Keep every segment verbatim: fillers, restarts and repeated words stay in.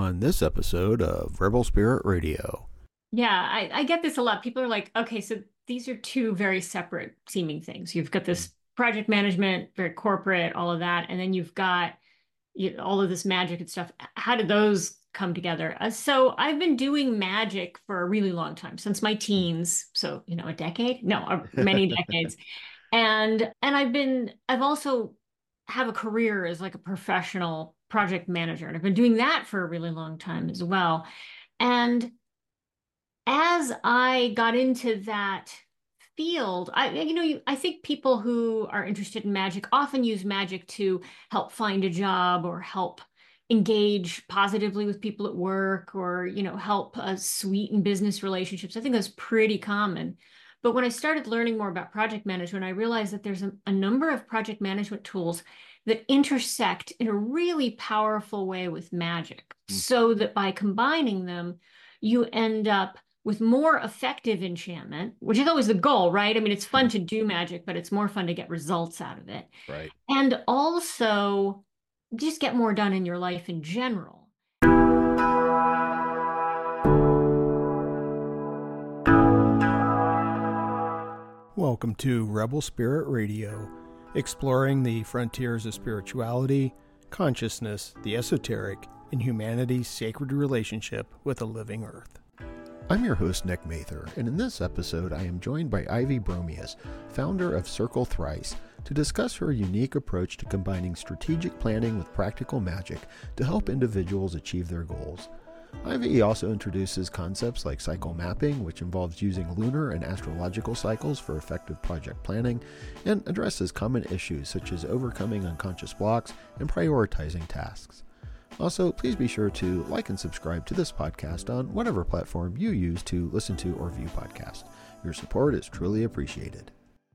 on this episode of Rebel Spirit Radio. Yeah, I, I get this a lot. People are like, okay, so these are two very separate seeming things. You've got this project management, very corporate, all of that, and then you've got you know, all of this magic and stuff. How did those come together? Uh, so I've been doing magic for a really long time, since my teens. So, you know, a decade? No, uh, many decades. And and I've been I've also have a career as like a professional project manager, and I've been doing that for a really long time as well. And as I got into that field, I, you know, you, I think people who are interested in magic often use magic to help find a job or help engage positively with people at work or, you know, help uh, sweeten business relationships. I think that's pretty common. But when I started learning more about project management, I realized that there's a, a number of project management tools that intersect in a really powerful way with magic, Mm. so that by combining them, you end up with more effective enchantment, which is always the goal, right? I mean, it's fun to do magic, but it's more fun to get results out of it. Right. And also just get more done in your life in general. Welcome to Rebel Spirit Radio, exploring the frontiers of spirituality, consciousness, the esoteric, and humanity's sacred relationship with the living earth. I'm your host, Nick Mather, and in this episode I am joined by Ivy Bromius, founder of Circle Thrice, to discuss her unique approach to combining strategic planning with practical magic to help individuals achieve their goals. Ivy also introduces concepts like cycle mapping, which involves using lunar and astrological cycles for effective project planning, and addresses common issues such as overcoming unconscious blocks and prioritizing tasks. Also, please be sure to like and subscribe to this podcast on whatever platform you use to listen to or view podcasts. Your support is truly appreciated.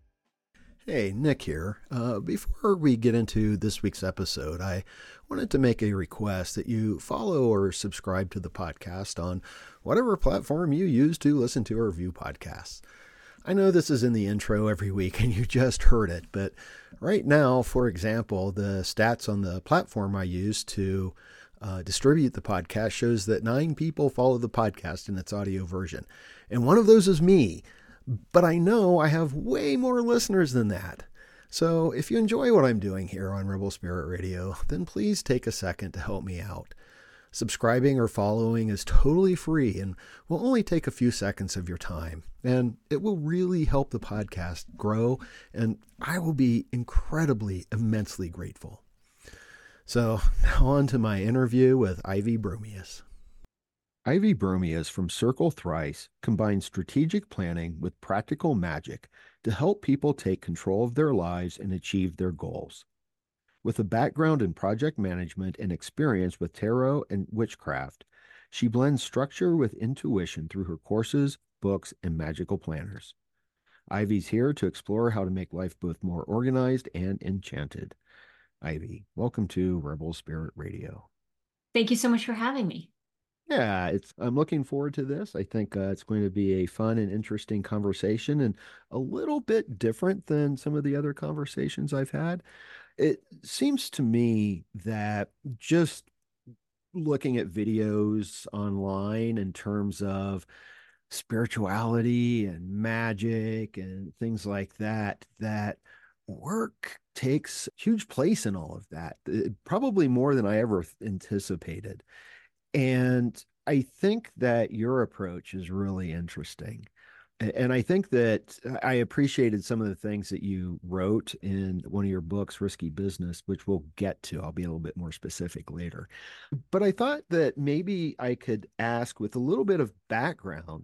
Hey, Nick here. Uh, before we get into this week's episode, I wanted to make a request that you follow or subscribe to the podcast on whatever platform you use to listen to or view podcasts. I know this is in the intro every week and you just heard it, but right now, for example, the stats on the platform I use to uh, distribute the podcast shows that nine people follow the podcast in its audio version. And one of those is me, but I know I have way more listeners than that. So if you enjoy what I'm doing here on Rebel Spirit Radio, then please take a second to help me out. Subscribing or following is totally free and will only take a few seconds of your time, and it will really help the podcast grow, and I will be incredibly, immensely grateful. So now on to my interview with Ivy Bromius. Ivy Bromius from Circle Thrice combines strategic planning with practical magic to help people take control of their lives and achieve their goals. With a background in project management and experience with tarot and witchcraft, she blends structure with intuition through her courses, books, and magical planners. Ivy's here to explore how to make life both more organized and enchanted. Ivy, welcome to Rebel Spirit Radio. Thank you so much for having me. Yeah, it's. I'm looking forward to this. I think uh, it's going to be a fun and interesting conversation and a little bit different than some of the other conversations I've had. It seems to me that just looking at videos online in terms of spirituality and magic and things like that, that work takes huge place in all of that, probably more than I ever anticipated. And I think that your approach is really interesting. And I think that I appreciated some of the things that you wrote in one of your books, Risky Business, which we'll get to. I'll be a little bit more specific later. But I thought that maybe I could ask, with a little bit of background,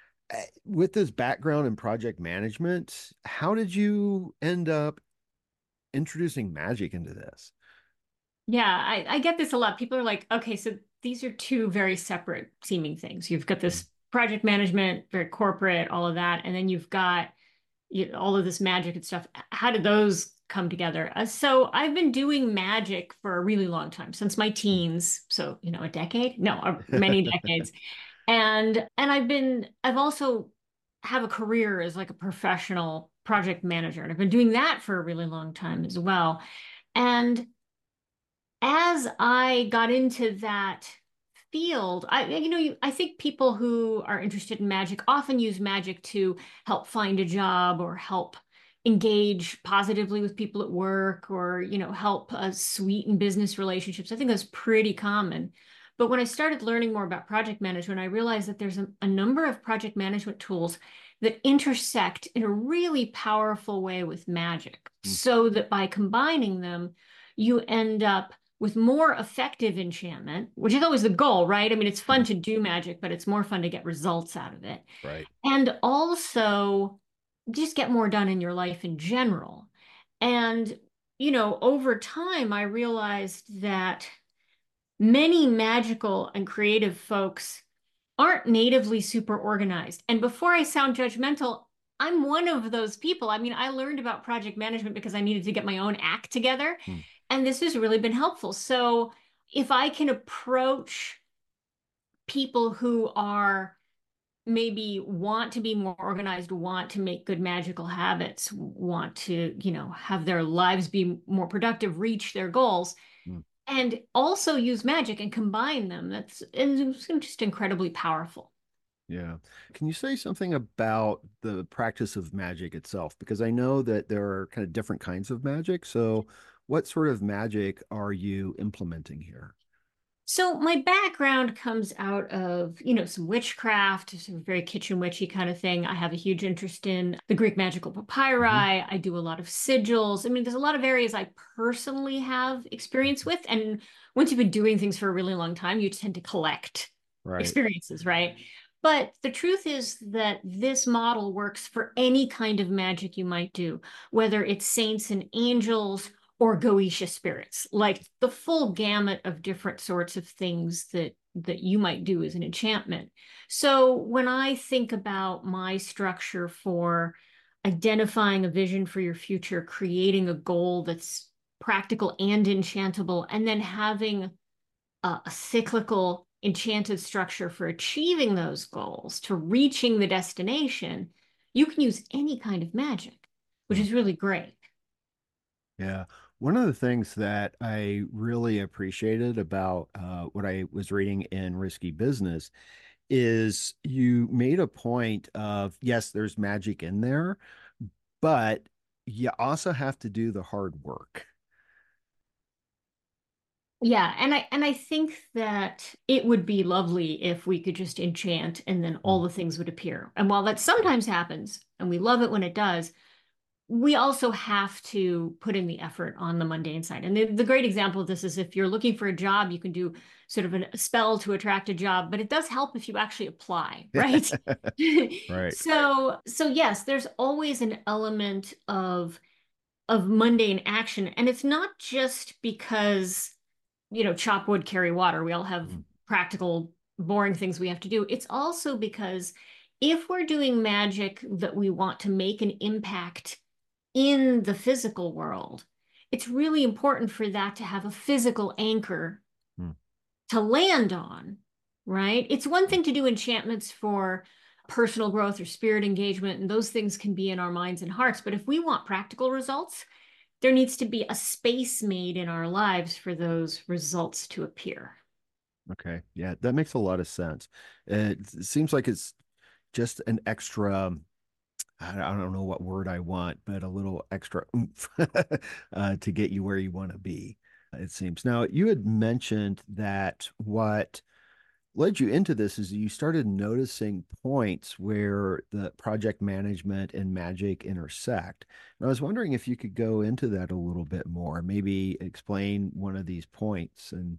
with this background in project management, how did you end up introducing magic into this? Yeah, I, I get this a lot. People are like, okay, so these are two very separate seeming things. You've got this project management, very corporate, all of that, and then you've got you know, all of this magic and stuff. How did those come together? Uh, so I've been doing magic for a really long time, since my teens. So, you know, a decade? No, uh, many decades. And and I've been I've also have a career as like a professional project manager, and I've been doing that for a really long time as well. And as I got into that field, I, you know, you, I think people who are interested in magic often use magic to help find a job or help engage positively with people at work or, you know, help uh, sweeten business relationships. I think that's pretty common. But when I started learning more about project management, I realized that there's a, a number of project management tools that intersect in a really powerful way with magic, Mm. so that by combining them, you end up with more effective enchantment, which is always the goal, right? I mean, it's fun Mm. to do magic, but it's more fun to get results out of it. Right. And also just get more done in your life in general. And, you know, over time, I realized that many magical and creative folks aren't natively super organized. And before I sound judgmental, I'm one of those people. I mean, I learned about project management because I needed to get my own act together. Mm. And this has really been helpful. So if I can approach people who are maybe want to be more organized, want to make good magical habits, want to, you know, have their lives be more productive, reach their goals, Mm. and also use magic and combine them, that's it's just incredibly powerful. Yeah. Can you say something about the practice of magic itself? Because I know that there are kind of different kinds of magic. So, what sort of magic are you implementing here? So my background comes out of, you know, some witchcraft, sort of very kitchen witchy kind of thing. I have a huge interest in the Greek magical papyri. Hmm. I do a lot of sigils. I mean, there's a lot of areas I personally have experience with. And once you've been doing things for a really long time, you tend to collect Right. experiences, right? But the truth is that this model works for any kind of magic you might do, whether it's saints and angels or Goetia spirits, like the full gamut of different sorts of things that that you might do as an enchantment. So when I think about my structure for identifying a vision for your future, creating a goal that's practical and enchantable, and then having a, a cyclical enchanted structure for achieving those goals, to reaching the destination, you can use any kind of magic, which Hmm. is really great. Yeah. One of the things that I really appreciated about uh, what I was reading in Risky Business is you made a point of, yes, there's magic in there, but you also have to do the hard work. Yeah, and I and I think that it would be lovely if we could just enchant and then Mm. all the things would appear. And while that sometimes happens, and we love it when it does, we also have to put in the effort on the mundane side. And the, the great example of this is if you're looking for a job, you can do sort of a spell to attract a job, but it does help if you actually apply, right? Right. So, so yes, there's always an element of of mundane action, and it's not just because, you know, chop wood, carry water. We all have Mm. practical, boring things we have to do. It's also because if we're doing magic that we want to make an impact in the physical world, it's really important for that to have a physical anchor Mm. to land on, right? It's one Mm. thing to do enchantments for personal growth or spirit engagement, and those things can be in our minds and hearts. But if we want practical results, there needs to be a space made in our lives for those results to appear. Okay. Yeah, that makes a lot of sense. It seems like it's just an extra, I I don't know what word I want, but a little extra oomph uh, to get you where you want to be, it seems. Now, you had mentioned that what led you into this is you started noticing points where the project management and magic intersect. And I was wondering if you could go into that a little bit more, maybe explain one of these points and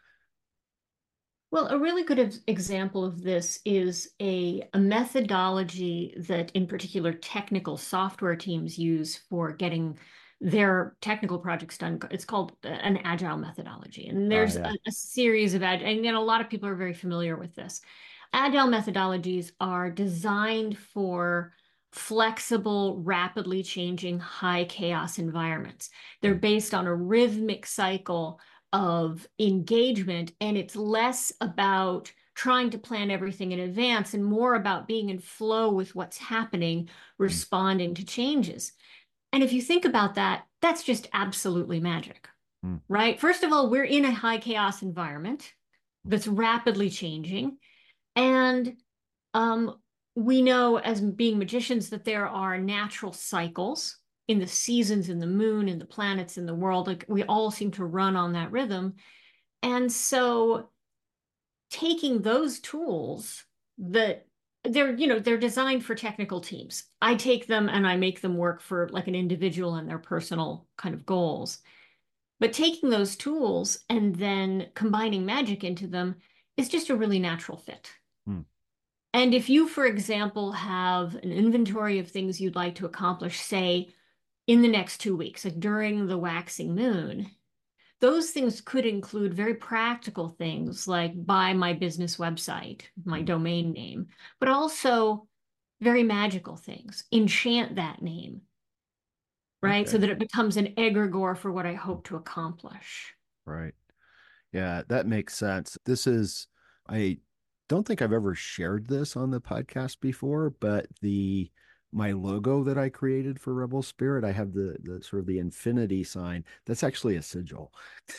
Well, a really good ex- example of this is a, a methodology that, in particular, technical software teams use for getting their technical projects done. It's called an agile methodology. And uh there's a, yeah. a series of, ag- and then a lot of people are very familiar with this. Agile methodologies are designed for flexible, rapidly changing, high chaos environments. They're Mm. based on a rhythmic cycle of engagement, and it's less about trying to plan everything in advance and more about being in flow with what's happening, Mm. responding to changes. And if you think about that, that's just absolutely magic, Mm. right? First of all, we're in a high chaos environment. that's rapidly changing. And um, we know as being magicians that there are natural cycles in the seasons, in the moon, in the planets, in the world. Like we all seem to run on that rhythm. And so taking those tools that they're, you know, they're designed for technical teams. I take them and I make them work for like an individual and their personal kind of goals. But taking those tools and then combining magic into them is just a really natural fit. Hmm. And if you, for example, have an inventory of things you'd like to accomplish, say, in the next two weeks, like during the waxing moon, those things could include very practical things like buy my business website, my Hmm. domain name, but also very magical things. Enchant that name, right? So Okay. that it becomes an egregore for what I hope to accomplish. Right. Yeah, that makes sense. This is, I don't think I've ever shared this on the podcast before, but the my logo that I created for Rebel Spirit, I have the the sort of the infinity sign. That's actually a sigil.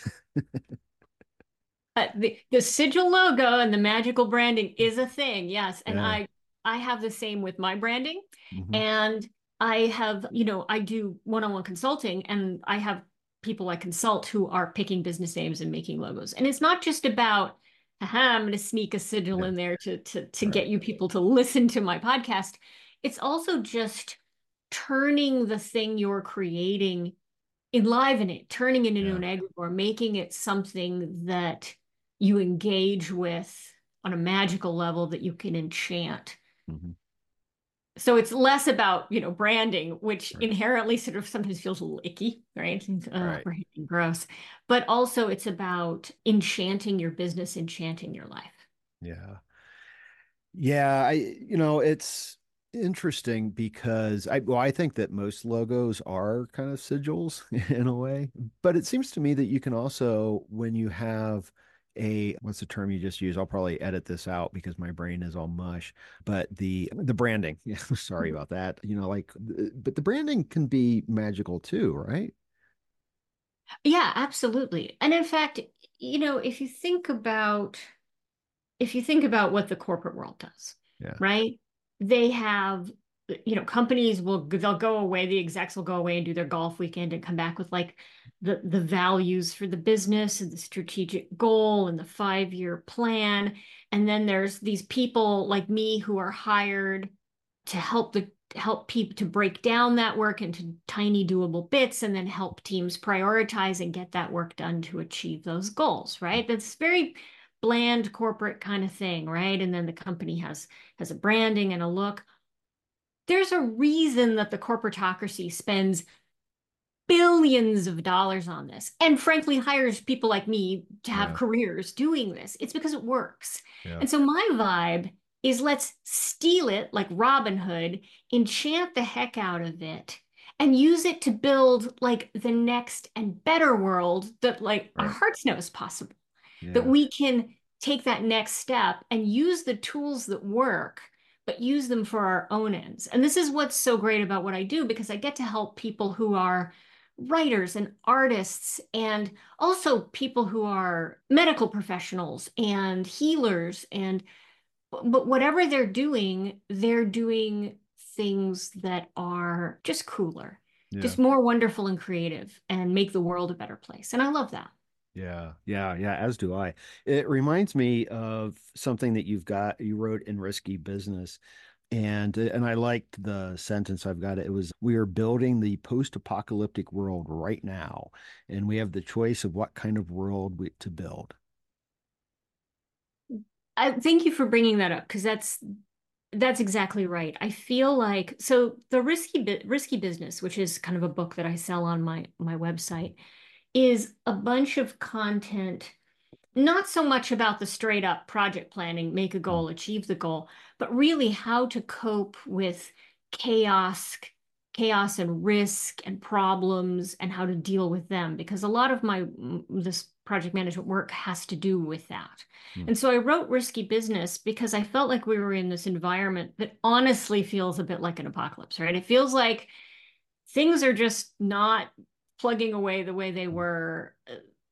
Uh, the, the sigil logo and the magical branding is a thing, yes. And Yeah. I I have the same with my branding. Hmm. And I have, you know, I do one-on-one consulting and I have people I consult who are picking business names and making logos. And it's not just about, haha, I'm going to sneak a sigil Yeah. in there to to to Right. get you people to listen to my podcast. It's also just turning the thing you're creating, enliven it, turning it into Yeah. an egregore, making it something that you engage with on a magical level that you can enchant. Hmm. So it's less about, you know, branding, which Right. inherently sort of sometimes feels a little icky, right? Uh, Right. branding, gross. But also it's about enchanting your business, enchanting your life. Yeah. Yeah, I you know, it's interesting because I well, I think that most logos are kind of sigils in a way, but it seems to me that you can also, when you have a, what's the term you just used? I'll probably edit this out because my brain is all mush, but the the branding. Yeah, sorry about that. You know, like, but the branding can be magical too, right? Yeah, absolutely. And in fact, you know, if you think about if you think about what the corporate world does, Yeah. right? They have, you know, companies will they'll go away, the execs will go away and do their golf weekend and come back with like the the values for the business and the strategic goal and the five-year plan. And then there's these people like me who are hired to help the help people to break down that work into tiny doable bits and then help teams prioritize and get that work done to achieve those goals, right? That's very bland corporate kind of thing, right? And then the company has has a branding and a look. There's a reason that the corporatocracy spends billions of dollars on this and frankly hires people like me to have Yeah. careers doing this. It's because it works. Yeah. And so my vibe is let's steal it like Robin Hood, enchant the heck out of it, and use it to build like the next and better world that like our Right. hearts know is possible. That Yeah. we can take that next step and use the tools that work, but use them for our own ends. And this is what's so great about what I do because I get to help people who are writers and artists and also people who are medical professionals and healers and but whatever they're doing, they're doing things that are just cooler, Yeah. just more wonderful and creative and make the world a better place. And I love that. Yeah, yeah, yeah, as do I. It reminds me of something that you've got, you wrote in Risky Business. And uh, and I liked the sentence. I've got it. It was, we are building the post-apocalyptic world right now, and we have the choice of what kind of world we, to build. I thank you for bringing that up because that's that's exactly right. I feel like so the risky bit risky business, which is kind of a book that I sell on my my website, is a bunch of content, not so much about the straight up project planning, make a Mm. goal, achieve the goal, but really how to cope with chaos, chaos and risk and problems and how to deal with them. Because a lot of my this project management work has to do with that. Mm. And so I wrote Risky Business because I felt like we were in this environment that honestly feels a bit like an apocalypse, right? It feels like things are just not plugging away the way they were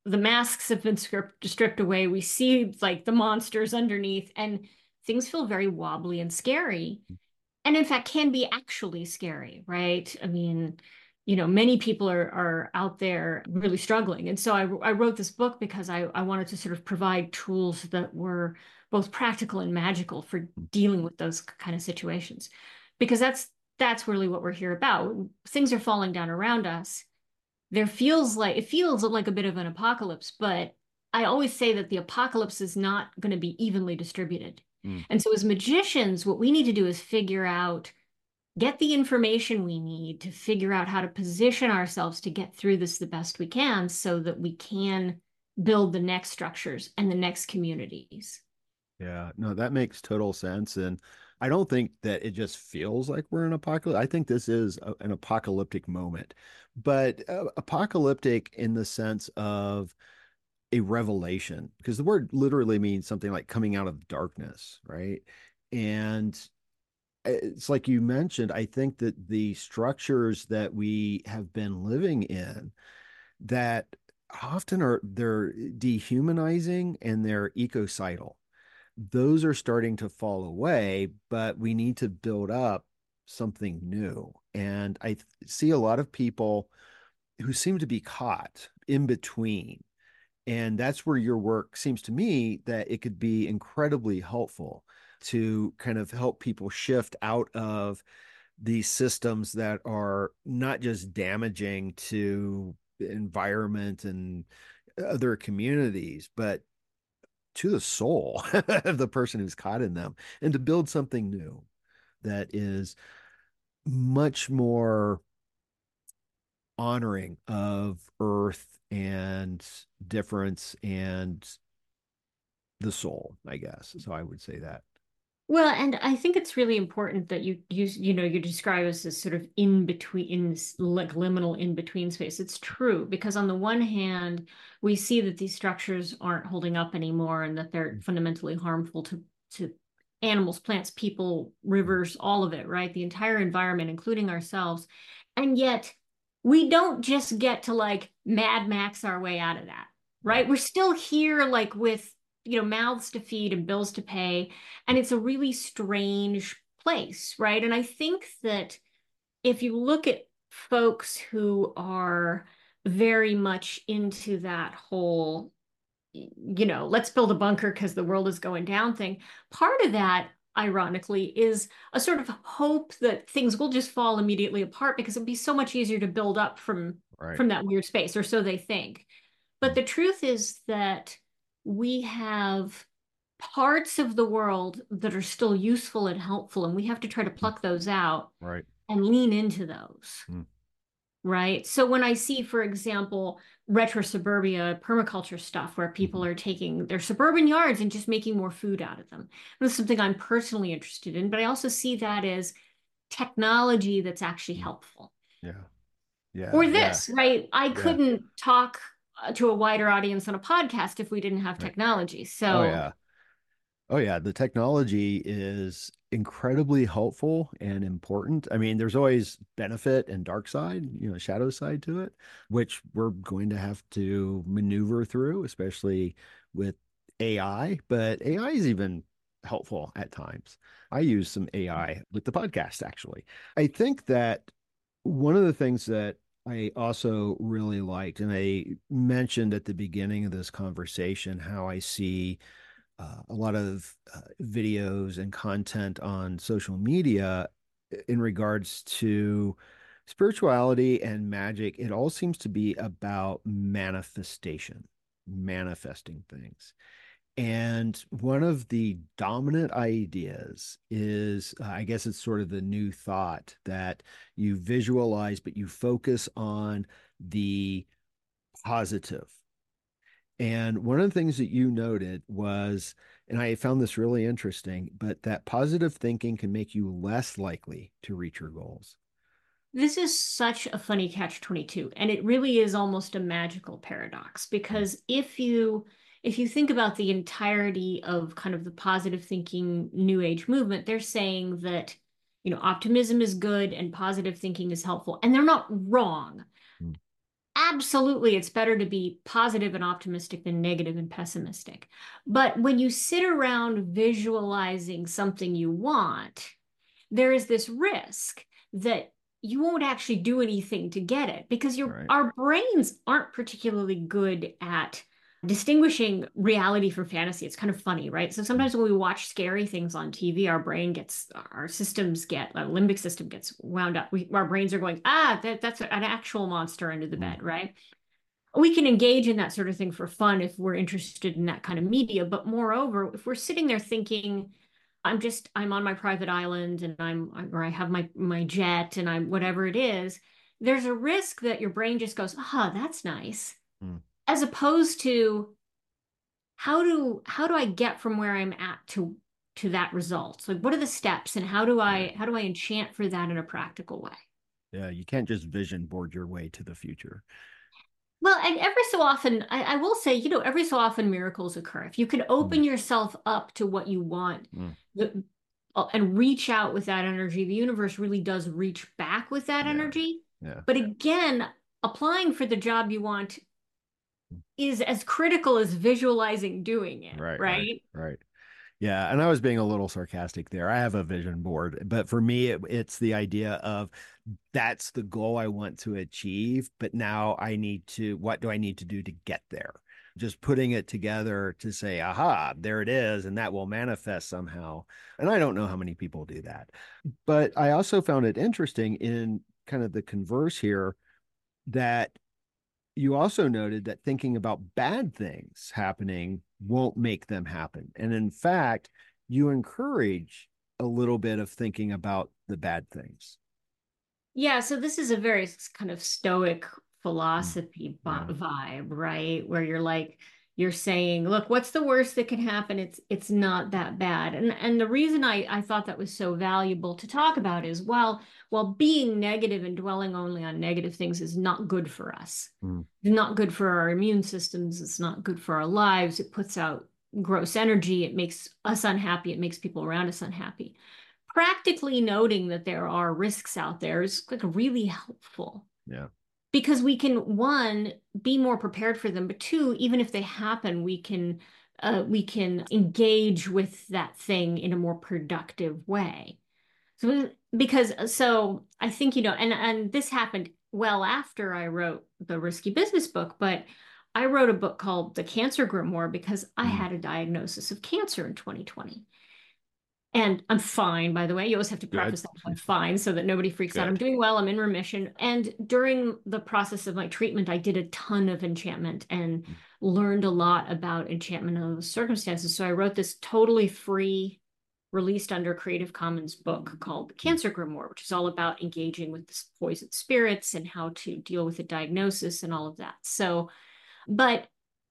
the masks have been stripped, stripped away. We see like the monsters underneath, and things feel very wobbly and scary. And in fact, can be actually scary, right? I mean, you know, many people are are out there really struggling. And so I, I wrote this book because I, I wanted to sort of provide tools that were both practical and magical for dealing with those kind of situations. Because that's that's really what we're here about. Things are falling down around us. There feels like it feels like a bit of an apocalypse, but I always say that the apocalypse is not going to be evenly distributed. Mm. And so as magicians, what we need to do is figure out, get the information we need to figure out how to position ourselves to get through this the best we can so that we can build the next structures and the next communities. Yeah, no, that makes total sense. And I don't think that it just feels like we're in apocalypse. I think this is a, an apocalyptic moment, but uh, apocalyptic in the sense of a revelation, because the word literally means something like coming out of darkness, right? And it's like you mentioned, I think that the structures that we have been living in that often are they're dehumanizing and they're ecocidal. Those are starting to fall away, but we need to build up something new. And I th- see a lot of people who seem to be caught in between. And that's where your work seems to me that it could be incredibly helpful to kind of help people shift out of these systems that are not just damaging to the environment and other communities, but to the soul of the person who's caught in them, and to build something new that is much more honoring of earth and difference and the soul, I guess. So I would say that. Well, and I think it's really important that you use, you know, you describe us as sort of in between, in this like liminal in between space. It's true because on the one hand, we see that these structures aren't holding up anymore and that they're fundamentally harmful to to animals, plants, people, rivers, all of it, right? The entire environment, including ourselves. And yet we don't just get to like Mad Max our way out of that, right? Right. We're still here like with, you know, mouths to feed and bills to pay. And it's a really strange place, right? And I think that if you look at folks who are very much into that whole, you know, let's build a bunker because the world is going down thing, part of that, ironically, is a sort of hope that things will just fall immediately apart because it'd be so much easier to build up from Right. from that weird space, or so they think. But the truth is that we have parts of the world that are still useful and helpful, and we have to try to pluck those out Right. and lean into those. Mm. Right. So when I see, for example, retro suburbia permaculture stuff where people Mhm. are taking their suburban yards and just making more food out of them, that's something I'm personally interested in. But I also see that as technology that's actually helpful. Yeah. Yeah. Or Yeah. this, right? I Yeah. couldn't talk uh, to a wider audience on a podcast if we didn't have Right. technology. Oh So yeah. Oh yeah. The technology is incredibly helpful and important. I mean, there's always benefit and dark side, you know, shadow side to it, which we're going to have to maneuver through, especially with A I. But A I is even helpful at times. I use some A I with the podcast, actually. I think that one of the things that I also really liked, and I mentioned at the beginning of this conversation, how I see uh, a lot of uh, videos and content on social media in regards to spirituality and magic. It all seems to be about manifestation, manifesting things. And one of the dominant ideas is, uh, I guess it's sort of the new thought that you visualize, but you focus on the positive. And one of the things that you noted was, and I found this really interesting, but that positive thinking can make you less likely to reach your goals. this is such a funny catch twenty-two, and it really is almost a magical paradox because if you if you think about the entirety of kind of the positive thinking new age movement, they're saying that, you know, optimism is good and positive thinking is helpful, and they're not wrong. Mm. absolutely, it's better to be positive and optimistic than negative and pessimistic. But when you sit around visualizing something you want, there is this risk that you won't actually do anything to get it because your Right. our brains aren't particularly good at distinguishing reality from fantasy. It's kind of funny, right? So sometimes when we watch scary things on T V, our brain gets, our systems get, our limbic system gets wound up. We, our brains are going, ah, that, that's an actual monster under the bed, Mm. right? We can engage in that sort of thing for fun if we're interested in that kind of media. But moreover, if we're sitting there thinking, I'm just, I'm on my private island and I'm, or I have my, my jet and I'm whatever it is, there's a risk that your brain just goes, ah, that's nice. Mm. As opposed to how do, how do I get from where I'm at to, to that result? So like, what are the steps and how do I, Right. how do I enchant for that in a practical way? Yeah, you can't just vision board your way to the future. Well, and every so often, I, I will say, you know, every so often miracles occur. If you can Mm. open yourself up to what you want Mm. the, uh, and reach out with that energy, the universe really does reach back with that Yeah. energy. Yeah. But again, applying for the job you want is as critical as visualizing doing it, Right, right, right? right. Yeah, and I was being a little sarcastic there. I have a vision board, but for me, it, it's the idea of that's the goal I want to achieve, but now I need to, what do I need to do to get there? Just putting it together to say, aha, there it is, and that will manifest somehow. And I don't know how many people do that. But I also found it interesting in kind of the converse here that you also noted that thinking about bad things happening won't make them happen. And in fact, you encourage a little bit of thinking about the bad things. Yeah, so this is a very kind of stoic Mm. philosophy Yeah. vibe, right? Where you're like, you're saying, look, what's the worst that can happen? It's it's not that bad. And and the reason I, I thought that was so valuable to talk about is while while being negative and dwelling only on negative things is not good for us. Mm. It's not good for our immune systems. It's not good for our lives. It puts out gross energy. It makes us unhappy. It makes people around us unhappy. Practically noting that there are risks out there is like really helpful Yeah. because we can, one, be more prepared for them, but two, even if they happen, we can uh, we can engage with that thing in a more productive way. So because so I think, you know, and and this happened well after I wrote the Risky Business book, but I wrote a book called The Cancer Grimoire because I Mm. had a diagnosis of cancer in twenty twenty. And I'm fine, by the way. You always have to Good. preface that I'm fine so that nobody freaks out. I'm Good. doing well. I'm in remission. And during the process of my treatment, I did a ton of enchantment and Mm. learned a lot about enchantment under those circumstances. So I wrote this totally free, released under Creative Commons book called The Mm. Cancer Grimoire, which is all about engaging with the poison spirits and how to deal with the diagnosis and all of that. So, but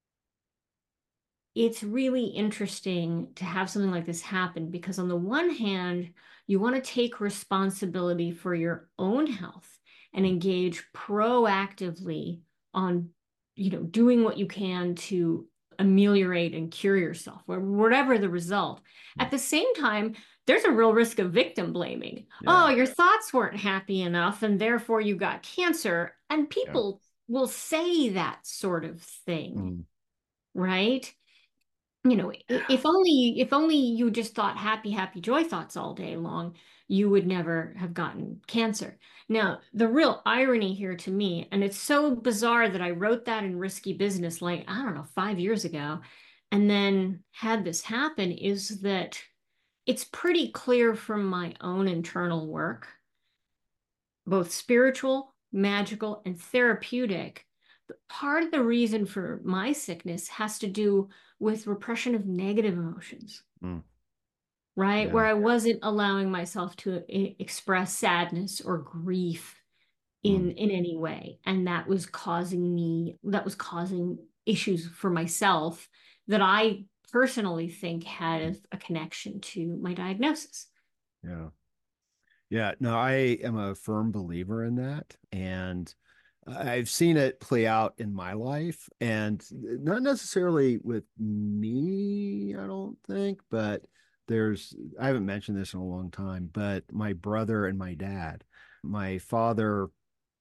it's really interesting to have something like this happen because on the one hand, you want to take responsibility for your own health and engage proactively on, you know, doing what you can to ameliorate and cure yourself, or whatever the result. Mm. At the same time, there's a real risk of victim blaming. Yeah. Oh, your thoughts weren't happy enough, and therefore you got cancer. And Yeah. people will say that sort of thing, Mm. right? You know, if only if only you just thought happy, happy joy thoughts all day long, you would never have gotten cancer. Now, the real irony here to me, and it's so bizarre that I wrote that in Risky Business like, I don't know, five years ago, and then had this happen, is that it's pretty clear from my own internal work, both spiritual, magical, and therapeutic. But part of the reason for my sickness has to do with repression of negative emotions, Mm. right? Yeah. Where I wasn't allowing myself to e- express sadness or grief in Mm. in any way, and that was causing me that was causing issues for myself that I personally think had a connection to my diagnosis. Yeah. Yeah. No, I am a firm believer in that. And I've seen it play out in my life and not necessarily with me, I don't think, but there's, I haven't mentioned this in a long time, but my brother and my dad, my father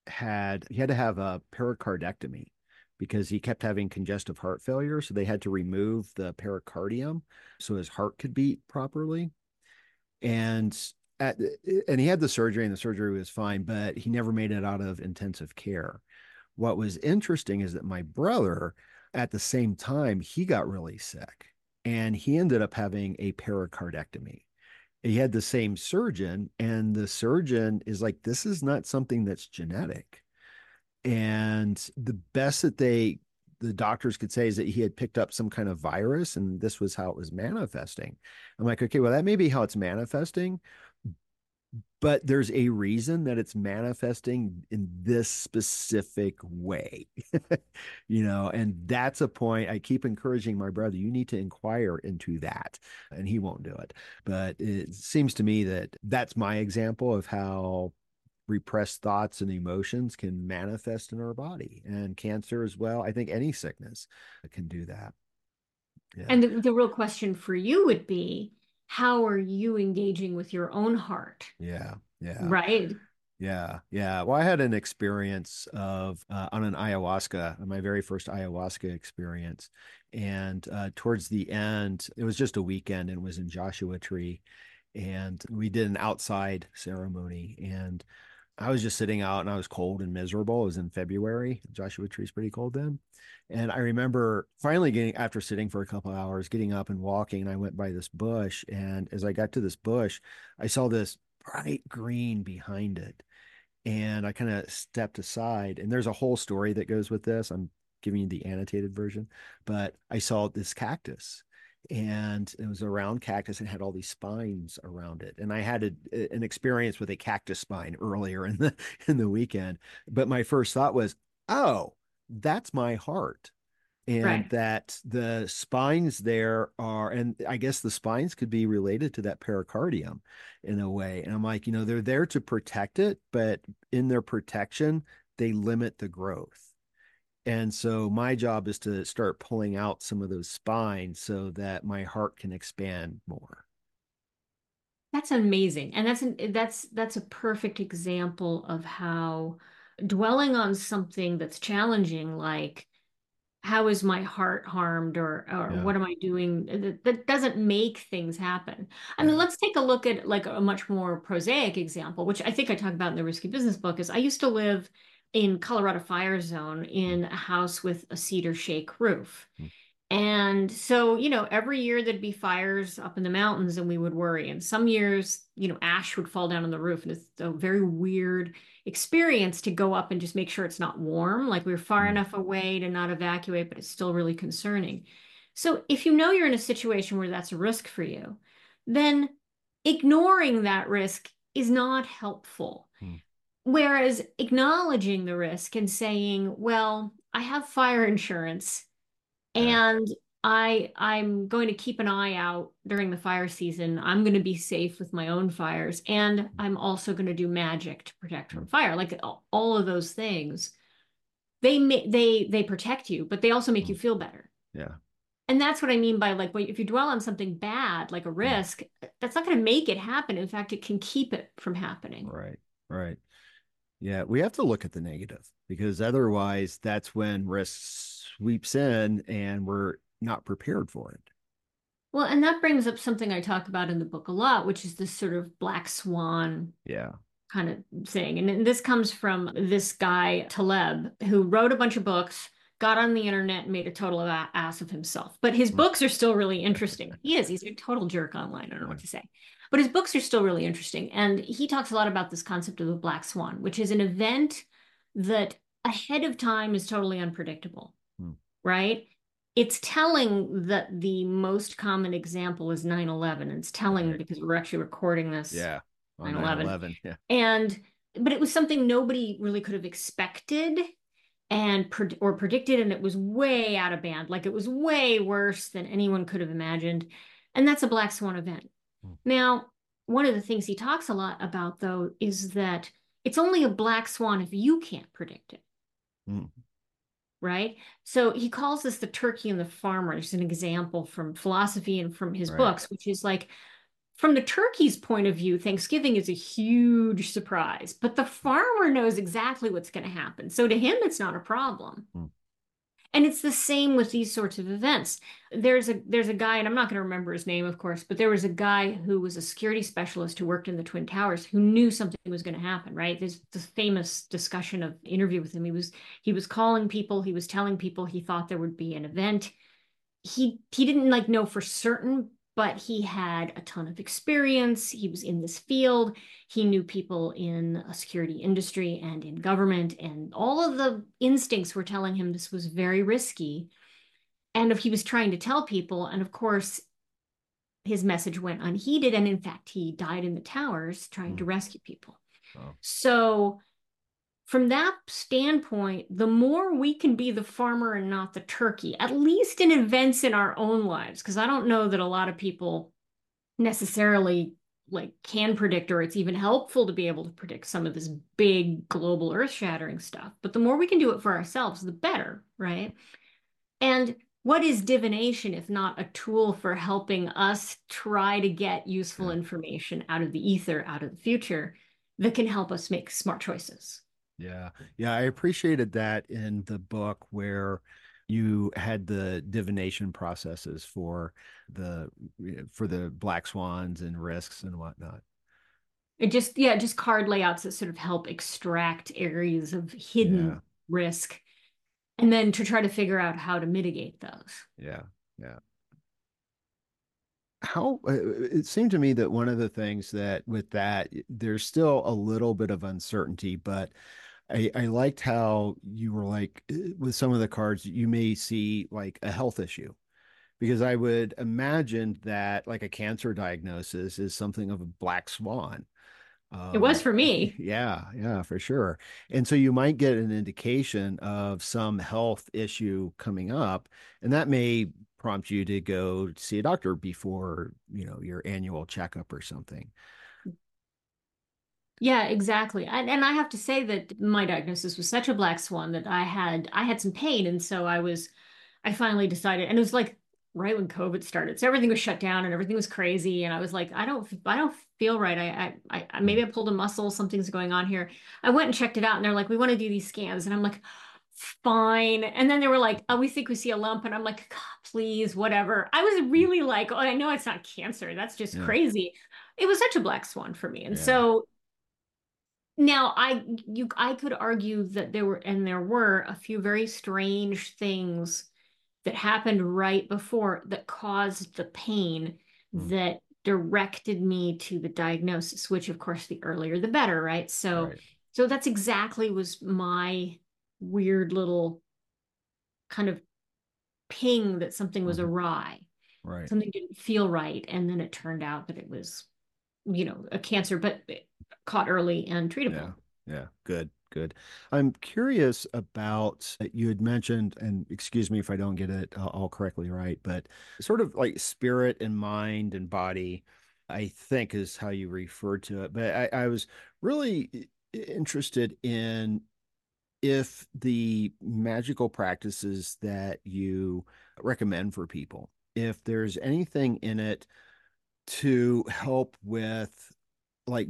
had, he had to have a pericardectomy because he kept having congestive heart failure. So they had to remove the pericardium so his heart could beat properly. And at, and he had the surgery, and the surgery was fine, but he never made it out of intensive care. What was interesting is that my brother, at the same time, he got really sick and he ended up having a pericardectomy. He had the same surgeon, and the surgeon is like, this is not something that's genetic. And the best that they, the doctors could say is that he had picked up some kind of virus and this was how it was manifesting. I'm like, okay, well, that may be how it's manifesting, but there's a reason that it's manifesting in this specific way. You know, and that's a point I keep encouraging my brother, you need to inquire into that, and he won't do it. But it seems to me that that's my example of how repressed thoughts and emotions can manifest in our body, and cancer as well. I think any sickness can do that. Yeah. And the, the real question for you would be, how are you engaging with your own heart? Yeah. Yeah. Right. Yeah. Yeah. Well, I had an experience of uh, on an ayahuasca, my very first ayahuasca experience. And uh, towards the end, it was just a weekend and it was in Joshua Tree. And we did an outside ceremony. And I was just sitting out and I was cold and miserable. It was in February. Joshua Tree's pretty cold then. And I remember finally getting, after sitting for a couple of hours, getting up and walking. And I went by this bush. And as I got to this bush, I saw this bright green behind it. And I kind of stepped aside. And there's a whole story that goes with this. I'm giving you the annotated version. But I saw this cactus. And it was a round cactus and had all these spines around it. And I had a, an experience with a cactus spine earlier in the in the weekend. But my first thought was, oh, that's my heart. And Right. that the spines there are, and I guess the spines could be related to that pericardium in a way. And I'm like, you know, they're there to protect it, but in their protection, they limit the growth. And so my job is to start pulling out some of those spines so that my heart can expand more. That's amazing. And that's an, that's that's a perfect example of how dwelling on something that's challenging, like how is my heart harmed, or or Yeah. what am I doing that, that doesn't make things happen. I mean, Yeah. let's take a look at like a much more prosaic example, which I think I talk about in the Risky Business book, is I used to live in Colorado fire zone in a house with a cedar shake roof. Mm. And so, you know, every year there'd be fires up in the mountains and we would worry. And some years, you know, ash would fall down on the roof. And it's a very weird experience to go up and just make sure it's not warm. Like we were far Mm. enough away to not evacuate, but it's still really concerning. So if you know you're in a situation where that's a risk for you, then ignoring that risk is not helpful. Mm. Whereas acknowledging the risk and saying, well, I have fire insurance. Yeah. And I I'm going to keep an eye out during the fire season. I'm going to be safe with my own fires, and I'm also going to do magic to protect from fire. Like all, all of those things, they ma- they they protect you, but they also make you Mm. feel better. Yeah. And that's what I mean by like, if you dwell on something bad, like a risk, that's not going to make it happen. In fact, it can keep it from happening. Right. Right. Yeah. We have to look at the negative, because otherwise that's when risk sweeps in and we're not prepared for it. Well, and that brings up something I talk about in the book a lot, which is this sort of black swan Yeah. kind of thing. And, and this comes from this guy, Taleb, who wrote a bunch of books, got on the internet, and made a total ass of himself. But his Mm. books are still really interesting. He is. He's a total jerk online. I don't know what to say. But his books are still really interesting. And he talks a lot about this concept of the black swan, which is an event that ahead of time is totally unpredictable, Mm. right? It's telling that the most common example is nine eleven. And it's telling Right. because we're actually recording this Yeah. On nine eleven. nine eleven. Yeah. And but it was something nobody really could have expected and pred or predicted, and it was way out of band. Like it was way worse than anyone could have imagined. And that's a black swan event. Mm. Now, one of the things he talks a lot about, though, is that it's only a black swan if you can't predict it. Mm. Right? So he calls this the turkey and the farmer. It's an example from philosophy and from his Right. books, which is like, from the turkey's point of view, Thanksgiving is a huge surprise, but the farmer knows exactly what's going to happen. So to him, it's not a problem. Hmm. And it's the same with these sorts of events. There's a there's a guy, and I'm not going to remember his name, of course, but there was a guy who was a security specialist who worked in the Twin Towers who knew something was going to happen, right? There's this famous discussion of interview with him. He was he was calling people, he was telling people he thought there would be an event. He he didn't like know for certain, but he had a ton of experience. He was in this field. He knew people in a security industry and in government, and all of the instincts were telling him this was very risky. And if he was trying to tell people, and of course, his message went unheeded. And in fact, he died in the towers trying mm. to rescue people. Oh. So from that standpoint, the more we can be the farmer and not the turkey, at least in events in our own lives, because I don't know that a lot of people necessarily like can predict, or it's even helpful to be able to predict some of this big global earth-shattering stuff. But the more we can do it for ourselves, the better, right? And what is divination if not a tool for helping us try to get useful yeah. information out of the ether, out of the future, that can help us make smart choices? Yeah. Yeah. I appreciated that in the book where you had the divination processes for the, for the black swans and risks and whatnot. It just, yeah, just card layouts that sort of help extract areas of hidden yeah. risk and then to try to figure out how to mitigate those. Yeah. Yeah. How it seemed to me that one of the things that with that, there's still a little bit of uncertainty, but I, I liked how you were like, with some of the cards, you may see like a health issue, because I would imagine that like a cancer diagnosis is something of a black swan. Um, it was for me. Yeah, yeah, for sure. And so you might get an indication of some health issue coming up, and that may prompt you to go see a doctor before, you know, your annual checkup or something. Yeah, exactly. And, and I have to say that my diagnosis was such a black swan that I had I had some pain. And so I was, I finally decided, and it was like right when COVID started. So everything was shut down and everything was crazy. And I was like, I don't, I don't feel right. I, I, I maybe I pulled a muscle, something's going on here. I went and checked it out and they're like, we want to do these scans. And I'm like, fine. And then they were like, oh, we think we see a lump. And I'm like, God, please, whatever. I was really like, oh, I know it's not cancer. That's just yeah. crazy. It was such a black swan for me. And yeah. so now I you I could argue that there were and there were a few very strange things that happened right before that caused the pain mm. that directed me to the diagnosis, which of course the earlier the better, right? So right. so that's exactly was my weird little kind of ping that something was mm-hmm. awry. Right. Something didn't feel right. And then it turned out that it was, you know, a cancer, but caught early and treatable. Yeah, yeah, good, good. I'm curious about, you had mentioned, and excuse me if I don't get it all correctly right, but sort of like spirit and mind and body, I think is how you referred to it. But I, I was really interested in if the magical practices that you recommend for people, if there's anything in it to help with like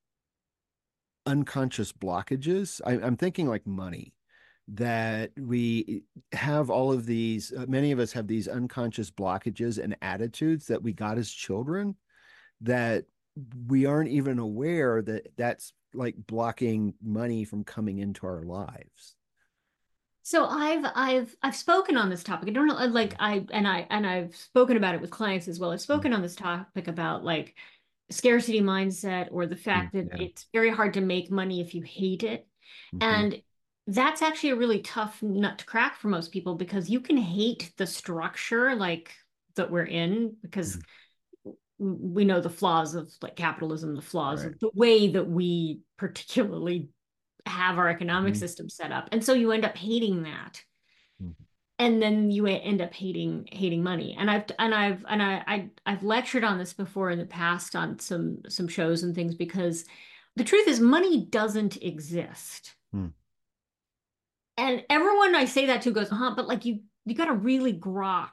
unconscious blockages. I, I'm thinking like money, that we have all of these, uh, many of us have these unconscious blockages and attitudes that we got as children that we aren't even aware that that's like blocking money from coming into our lives. So I've I've I've spoken on this topic. I don't know, like I and I and I've spoken about it with clients as well. I've spoken on this topic about like scarcity mindset, or the fact that yeah. it's very hard to make money if you hate it. Mm-hmm. And that's actually a really tough nut to crack for most people, because you can hate the structure like that we're in, because mm-hmm. we know the flaws of like capitalism, the flaws right. of the way that we particularly have our economic mm-hmm. system set up. And so you end up hating that. Mm-hmm. And then you end up hating hating money. And I've and I've and I, I I've lectured on this before in the past on some some shows and things, because the truth is money doesn't exist. Hmm. And everyone I say that to goes, huh, but like you you got to really grok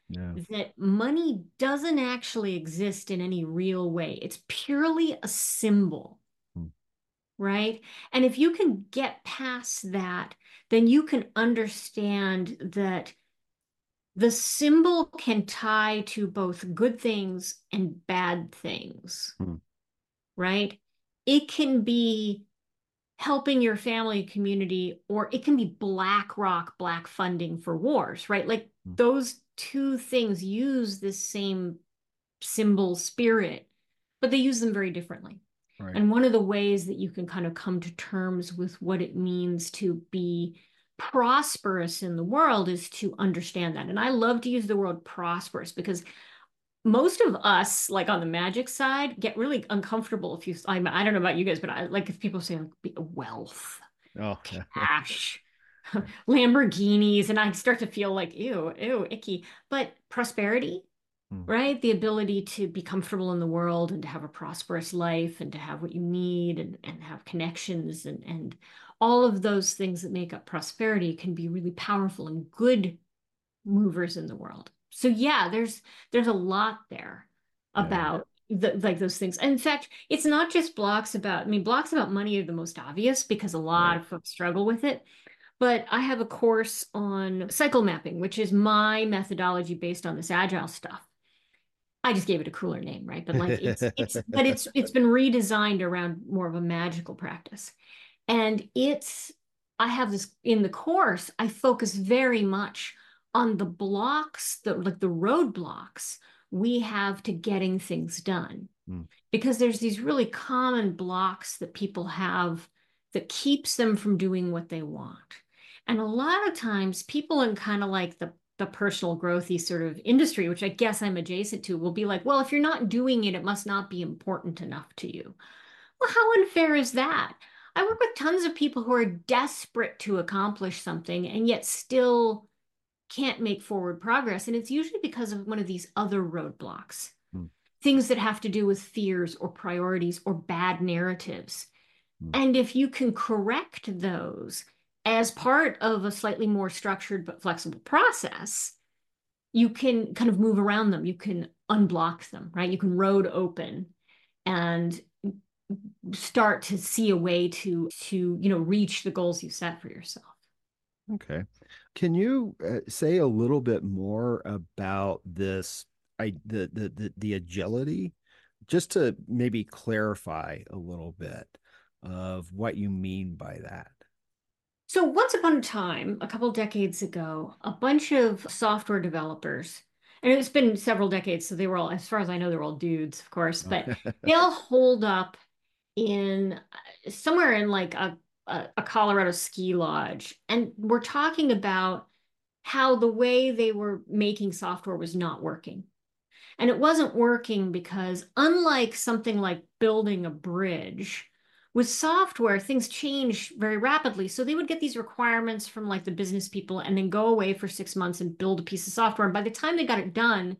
Yeah. that money doesn't actually exist in any real way. It's purely a symbol, Hmm. right? And if you can get past that, then you can understand that the symbol can tie to both good things and bad things, Hmm. right? It can be helping your family community, or it can be BlackRock, black funding for wars, right? Like Hmm. those two things use this same symbol spirit, but they use them very differently. Right. And one of the ways that you can kind of come to terms with what it means to be prosperous in the world is to understand that. And I love to use the word prosperous because most of us, like on the magic side, get really uncomfortable if you, I, I don't know about you guys, but I like if people say like wealth, Oh, yeah. cash, Lamborghinis, and I start to feel like, ew, ew, icky. But prosperity, Hmm. right? The ability to be comfortable in the world and to have a prosperous life and to have what you need and, and have connections and, and all of those things that make up prosperity can be really powerful and good movers in the world. So yeah, there's there's a lot there Yeah. about the, like those things. And in fact, it's not just blocks about, I mean, blocks about money are the most obvious because a lot Right. of folks struggle with it. But I have a course on cycle mapping, which is my methodology based on this agile stuff. I just gave it a cooler name, right? But like it's it's but it's it's been redesigned around more of a magical practice. And it's I have this in the course, I focus very much on the blocks, the like the roadblocks we have to getting things done. Hmm. Because there's these really common blocks that people have that keeps them from doing what they want. And a lot of times people in kind of like the the personal growthy sort of industry, which I guess I'm adjacent to, will be like, well, if you're not doing it, it must not be important enough to you. Well, how unfair is that? I work with tons of people who are desperate to accomplish something and yet still can't make forward progress. And it's usually because of one of these other roadblocks, Hmm. things that have to do with fears or priorities or bad narratives. Hmm. And if you can correct those as part of a slightly more structured but flexible process, you can kind of move around them. You can unblock them, right? You can road open and start to see a way to to you know reach the goals you set for yourself. Okay. Can you uh, say a little bit more about this, I the, the the the agility, just to maybe clarify a little bit of what you mean by that? So once upon a time, a couple decades ago, a bunch of software developers, and it's been several decades, so they were all, as far as I know, they're all dudes, of course, Oh. but they all holed up in uh, somewhere in like a, a, a Colorado ski lodge. And we're talking about how the way they were making software was not working. And it wasn't working because, unlike something like building a bridge, with software, things change very rapidly. So they would get these requirements from like the business people and then go away for six months and build a piece of software. And by the time they got it done,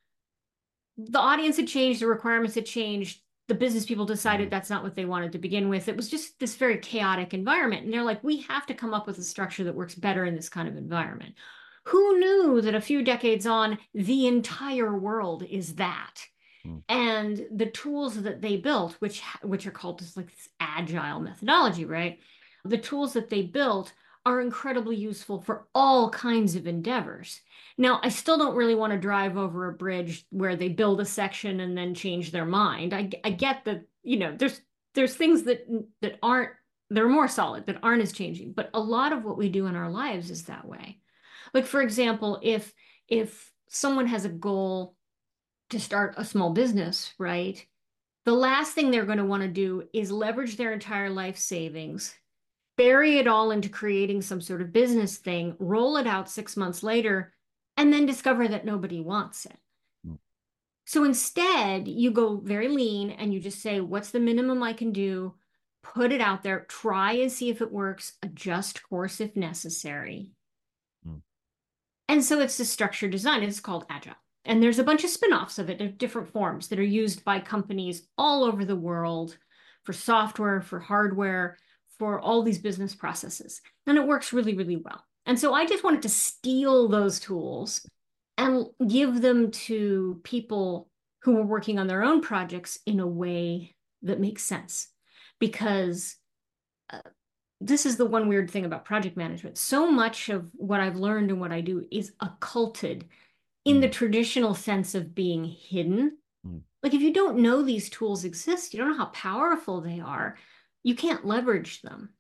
the audience had changed, the requirements had changed. The business people decided Mm. that's not what they wanted to begin with. It was just this very chaotic environment. And they're like, we have to come up with a structure that works better in this kind of environment. Who knew that a few decades on, the entire world is that? Mm. And the tools that they built, which which are called just like this agile methodology, right? The tools that they built are incredibly useful for all kinds of endeavors. Now, I still don't really want to drive over a bridge where they build a section and then change their mind. I, I get that, you know, there's there's things that that aren't they're more solid, that aren't as changing. But a lot of what we do in our lives is that way. Like for example, if if someone has a goal to start a small business, right? The last thing they're going to want to do is leverage their entire life savings, bury it all into creating some sort of business thing, roll it out six months later, and then discover that nobody wants it. Mm. So instead, you go very lean and you just say, what's the minimum I can do? Put it out there, try and see if it works, adjust course if necessary. Mm. And so it's a structured design. It's called Agile. And there's a bunch of spin-offs of it in different forms that are used by companies all over the world for software, for hardware, for all these business processes. And it works really, really well. And so I just wanted to steal those tools and give them to people who are working on their own projects in a way that makes sense. Because uh, this is the one weird thing about project management. So much of what I've learned and what I do is occulted in the Mm. traditional sense of being hidden. Mm. Like if you don't know these tools exist, you don't know how powerful they are, you can't leverage them.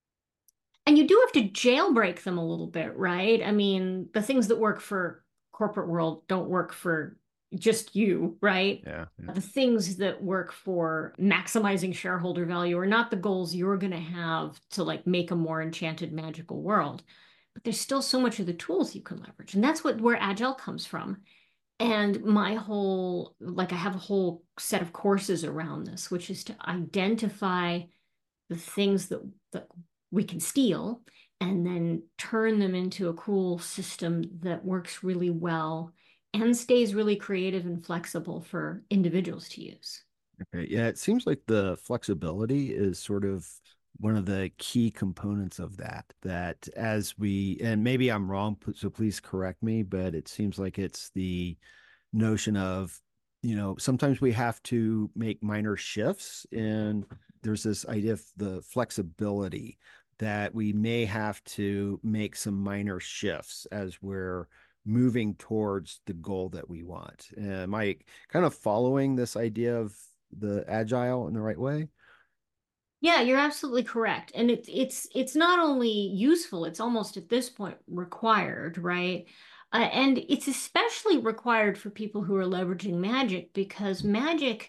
And you do have to jailbreak them a little bit, right? I mean, the things that work for corporate world don't work for just you, right? Yeah, yeah. The things that work for maximizing shareholder value are not the goals you're going to have to like make a more enchanted, magical world. But there's still so much of the tools you can leverage. And that's what where Agile comes from. And my whole, like I have a whole set of courses around this, which is to identify the things that, that we can steal and then turn them into a cool system that works really well and stays really creative and flexible for individuals to use. Okay. Yeah, it seems like the flexibility is sort of one of the key components of that. That as we, and maybe I'm wrong, so please correct me, but it seems like it's the notion of, you know, sometimes we have to make minor shifts, and there's this idea of the flexibility that we may have to make some minor shifts as we're moving towards the goal that we want. Am I kind of following this idea of the agile in the right way? Yeah, you're absolutely correct. And it's it's it's not only useful, it's almost at this point required, right? Uh, and it's especially required for people who are leveraging magic because magic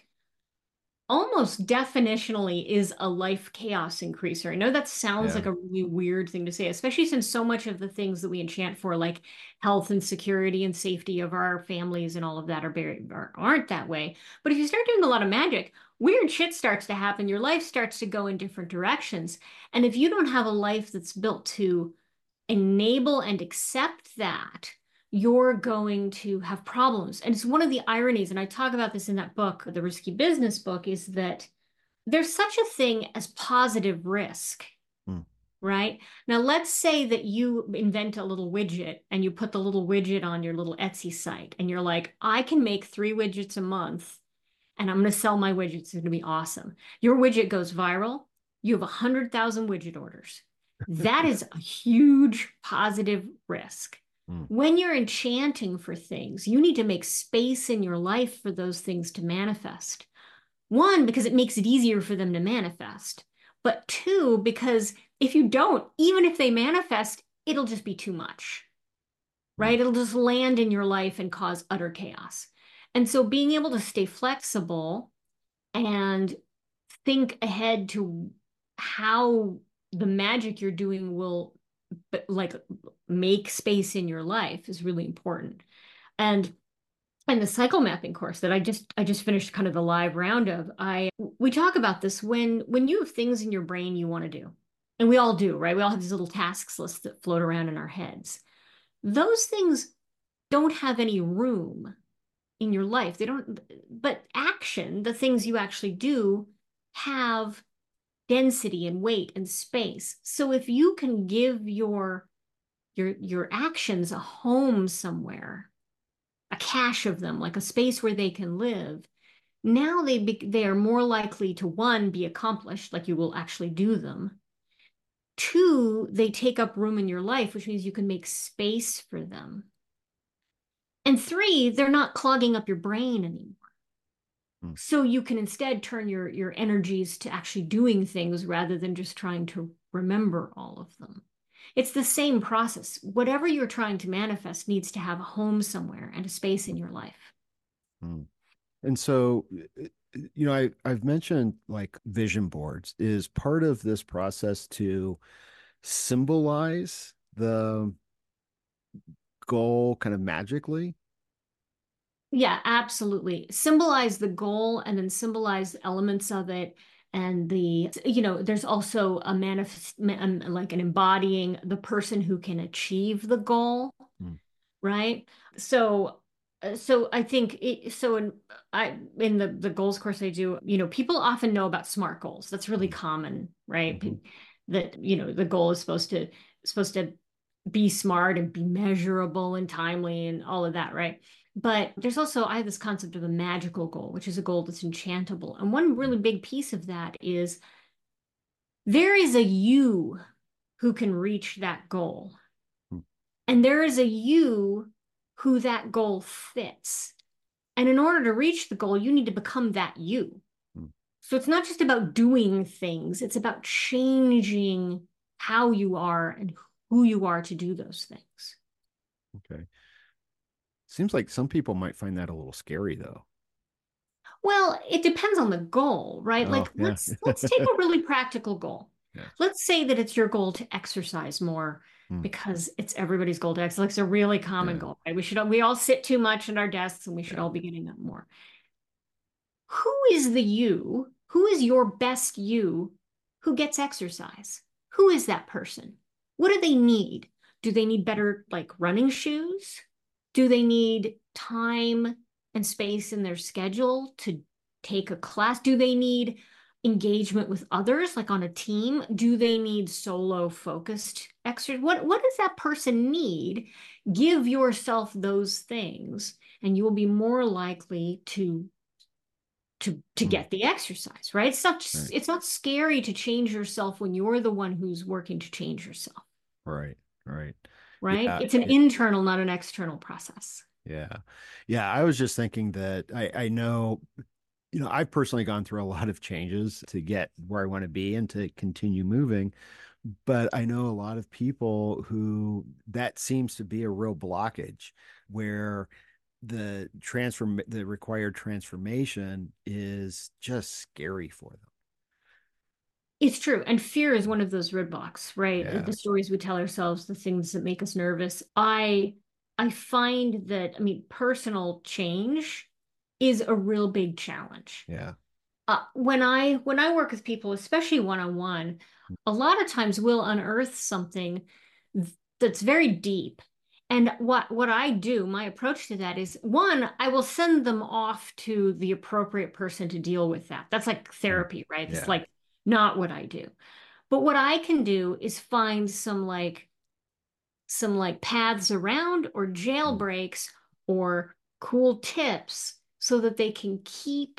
almost definitionally is a life chaos increaser. I know that sounds Yeah. like a really weird thing to say, especially since so much of the things that we enchant for, like health and security and safety of our families and all of that, are very are, aren't that way. But if you start doing a lot of magic, weird shit starts to happen. Your life starts to go in different directions. And if you don't have a life that's built to enable and accept that, you're going to have problems. And it's one of the ironies, and I talk about this in that book, the Risky Business book, is that there's such a thing as positive risk, Hmm. right? Now, let's say that you invent a little widget and you put the little widget on your little Etsy site, and you're like, I can make three widgets a month and I'm going to sell my widgets. It's going to be awesome. Your widget goes viral. You have one hundred thousand widget orders. That is a huge positive risk. Hmm. When you're enchanting for things, you need to make space in your life for those things to manifest. One, because it makes it easier for them to manifest. But two, because if you don't, even if they manifest, it'll just be too much, Hmm. right? It'll just land in your life and cause utter chaos. And so being able to stay flexible and think ahead to how the magic you're doing will like make space in your life is really important. And in the cycle mapping course that I just I just finished kind of the live round of, I we talk about this when when you have things in your brain you want to do. And we all do, right? We all have these little tasks lists that float around in our heads. Those things don't have any room in your life. They don't, but action, the things you actually do, have density and weight and space. So if you can give your your your actions a home somewhere, a cache of them, like a space where they can live, now they be, they are more likely to, one, be accomplished, like you will actually do them. Two, they take up room in your life, which means you can make space for them. And three, they're not clogging up your brain anymore. Hmm. So you can instead turn your your energies to actually doing things rather than just trying to remember all of them. It's the same process. Whatever you're trying to manifest needs to have a home somewhere and a space in your life. Hmm. And so, you know, I, I've mentioned like vision boards is part of this process to symbolize the goal kind of magically. Yeah, absolutely. Symbolize the goal and then symbolize elements of it. And the, you know, there's also a manifest, um, like an embodying the person who can achieve the goal, Hmm. right? So, uh, so I think it, so in I in the the goals course I do, you know, people often know about SMART goals. That's really Hmm. common, right? Mhm. That, you know, the goal is supposed to supposed to be smart and be measurable and timely and all of that, right? But there's also, I have this concept of a magical goal, which is a goal that's enchantable. And one really big piece of that is there is a you who can reach that goal. Hmm. And there is a you who that goal fits. And in order to reach the goal, you need to become that you. Hmm. So it's not just about doing things, it's about changing how you are and who you are to do those things. Okay. Seems like some people might find that a little scary, though. Well, it depends on the goal, right? Oh, Like yeah. let's let's take a really practical goal. Yeah. Let's say that it's your goal to exercise more Hmm. because it's everybody's goal to exercise. Like, it's a really common Yeah. goal, right? We should we all sit too much in our desks and we should Yeah. all be getting up more. Who is the you? Who is your best you who gets exercise? Who is that person? What do they need? Do they need better like running shoes? Do they need time and space in their schedule to take a class? Do they need engagement with others, like on a team? Do they need solo focused exercise? What, what does that person need? Give yourself those things, and you will be more likely to to to Hmm. get the exercise, right? It's not just, Right. it's not scary to change yourself when you're the one who's working to change yourself, Right. Right. right? Yeah. It's an Yeah. internal, not an external process. Yeah. Yeah. I was just thinking that I, I know, you know, I've personally gone through a lot of changes to get where I want to be and to continue moving. But I know a lot of people who that seems to be a real blockage where the transform the required transformation is just scary for them. It's true. And fear is one of those roadblocks, right? Yeah. The stories we tell ourselves, the things that make us nervous. I I find that, I mean, personal change is a real big challenge. Yeah. Uh, when I when I work with people, especially one-on-one, a lot of times we'll unearth something that's very deep. And what what I do, my approach to that is, one, I will send them off to the appropriate person to deal with that. That's like Mm. therapy, right? It's Yeah. like not what I do. But what I can do is find some like some like paths around or Mm. jailbreaks or cool tips so that they can keep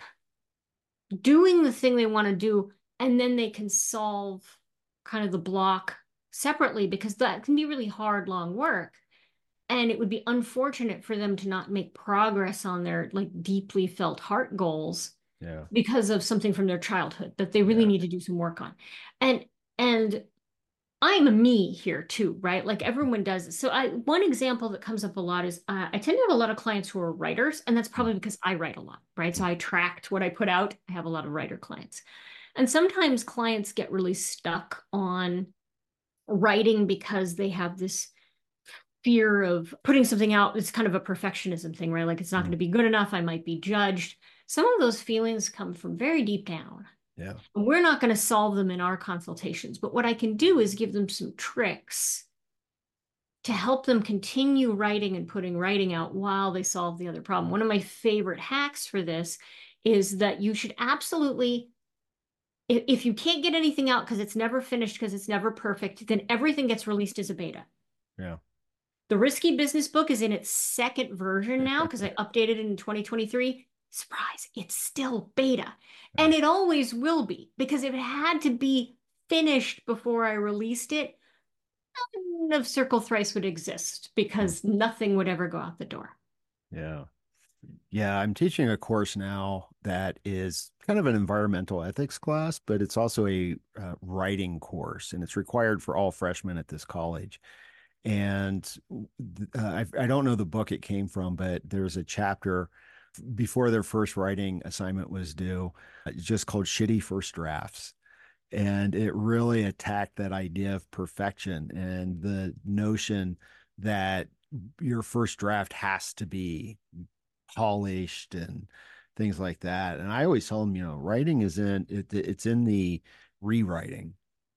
doing the thing they want to do, and then they can solve kind of the block separately, because that can be really hard, long work. And it would be unfortunate for them to not make progress on their like deeply felt heart goals Yeah. because of something from their childhood that they really Yeah. need to do some work on. And and I'm a me here too, right? Like everyone does. So I one example that comes up a lot is uh, I tend to have a lot of clients who are writers, and that's Mm. probably because I write a lot, right? So Mm. I tracked what I put out. I have a lot of writer clients. And sometimes clients get really stuck on writing because they have this fear of putting something out. It's kind of a perfectionism thing, right? Like it's not going Mm. to be good enough. I might be judged. Some of those feelings come from very deep down. Yeah. And we're not going to solve them in our consultations, but what I can do is give them some tricks to help them continue writing and putting writing out while they solve the other problem. One of my favorite hacks for this is that you should absolutely, if, if you can't get anything out because it's never finished, because it's never perfect, then everything gets released as a beta. Yeah. The Risky Business book is in its second version now because I updated it in twenty twenty-three. Surprise, it's still beta. And it always will be, because if it had to be finished before I released it, none of Circle Thrice would exist Mm. because nothing would ever go out the door. Yeah. Yeah, I'm teaching a course now that is kind of an environmental ethics class, but it's also a uh, writing course, and it's required for all freshmen at this college. And uh, I, I don't know the book it came from, but there's a chapter before their first writing assignment was due, uh, just called Shitty First Drafts. And it really attacked that idea of perfection and the notion that your first draft has to be polished and things like that. And I always tell them, you know, writing is in it, it's in the rewriting.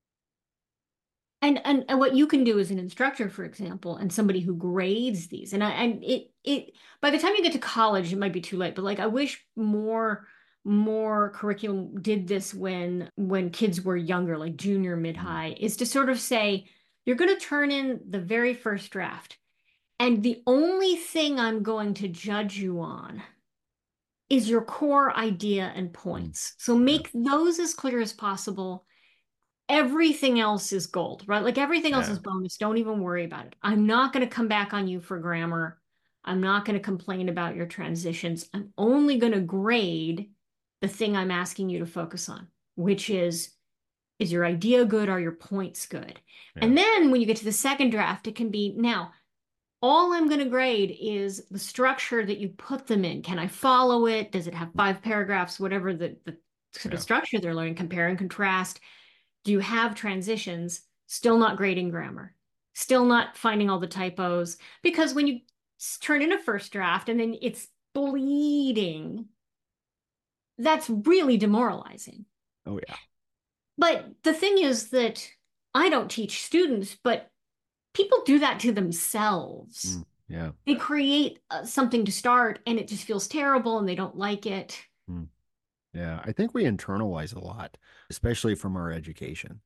And, and and what you can do as an instructor, for example, and somebody who grades these, and I and it it by the time you get to college, it might be too late. But like I wish more more curriculum did this when when kids were younger, like junior, mid Mm. high, is to sort of say you're going to turn in the very first draft. And the only thing I'm going to judge you on is your core idea and points. So Yeah. make those as clear as possible. Everything else is gold, right? Like everything else Yeah. is bonus. Don't even worry about it. I'm not going to come back on you for grammar. I'm not going to complain about your transitions. I'm only going to grade the thing I'm asking you to focus on, which is, is your idea good? Are your points good? Yeah. And then when you get to the second draft, it can be now, all I'm going to grade is the structure that you put them in. Can I follow it? Does it have five paragraphs? Whatever the, the sort of Yeah. structure they're learning, compare and contrast. Do you have transitions? Still not grading grammar. Still not finding all the typos. Because when you turn in a first draft and then it's bleeding, that's really demoralizing. Oh, yeah. But the thing is that I don't teach students, but people do that to themselves. Mm, yeah. They create uh, something to start and it just feels terrible and they don't like it. Mm, yeah. I think we internalize a lot, especially from our education.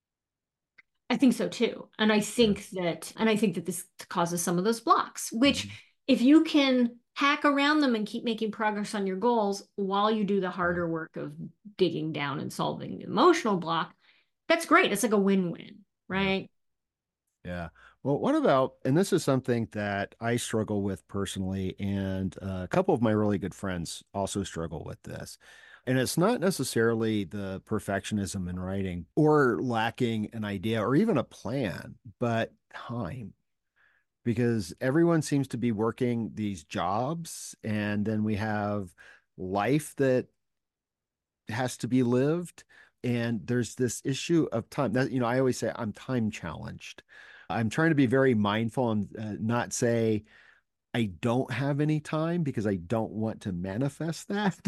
I think so too. And I Yeah. think that, and I think that this causes some of those blocks, which Mhm. if you can hack around them and keep making progress on your goals while you do the harder work of digging down and solving the emotional block, that's great. It's like a win-win, Yeah. right? Yeah. Well, what about, and this is something that I struggle with personally, and uh, a couple of my really good friends also struggle with this. And it's not necessarily the perfectionism in writing or lacking an idea or even a plan, but time. Because everyone seems to be working these jobs, and then we have life that has to be lived. And there's this issue of time that, you know, I always say I'm time challenged. I'm trying to be very mindful and uh, not say I don't have any time because I don't want to manifest that.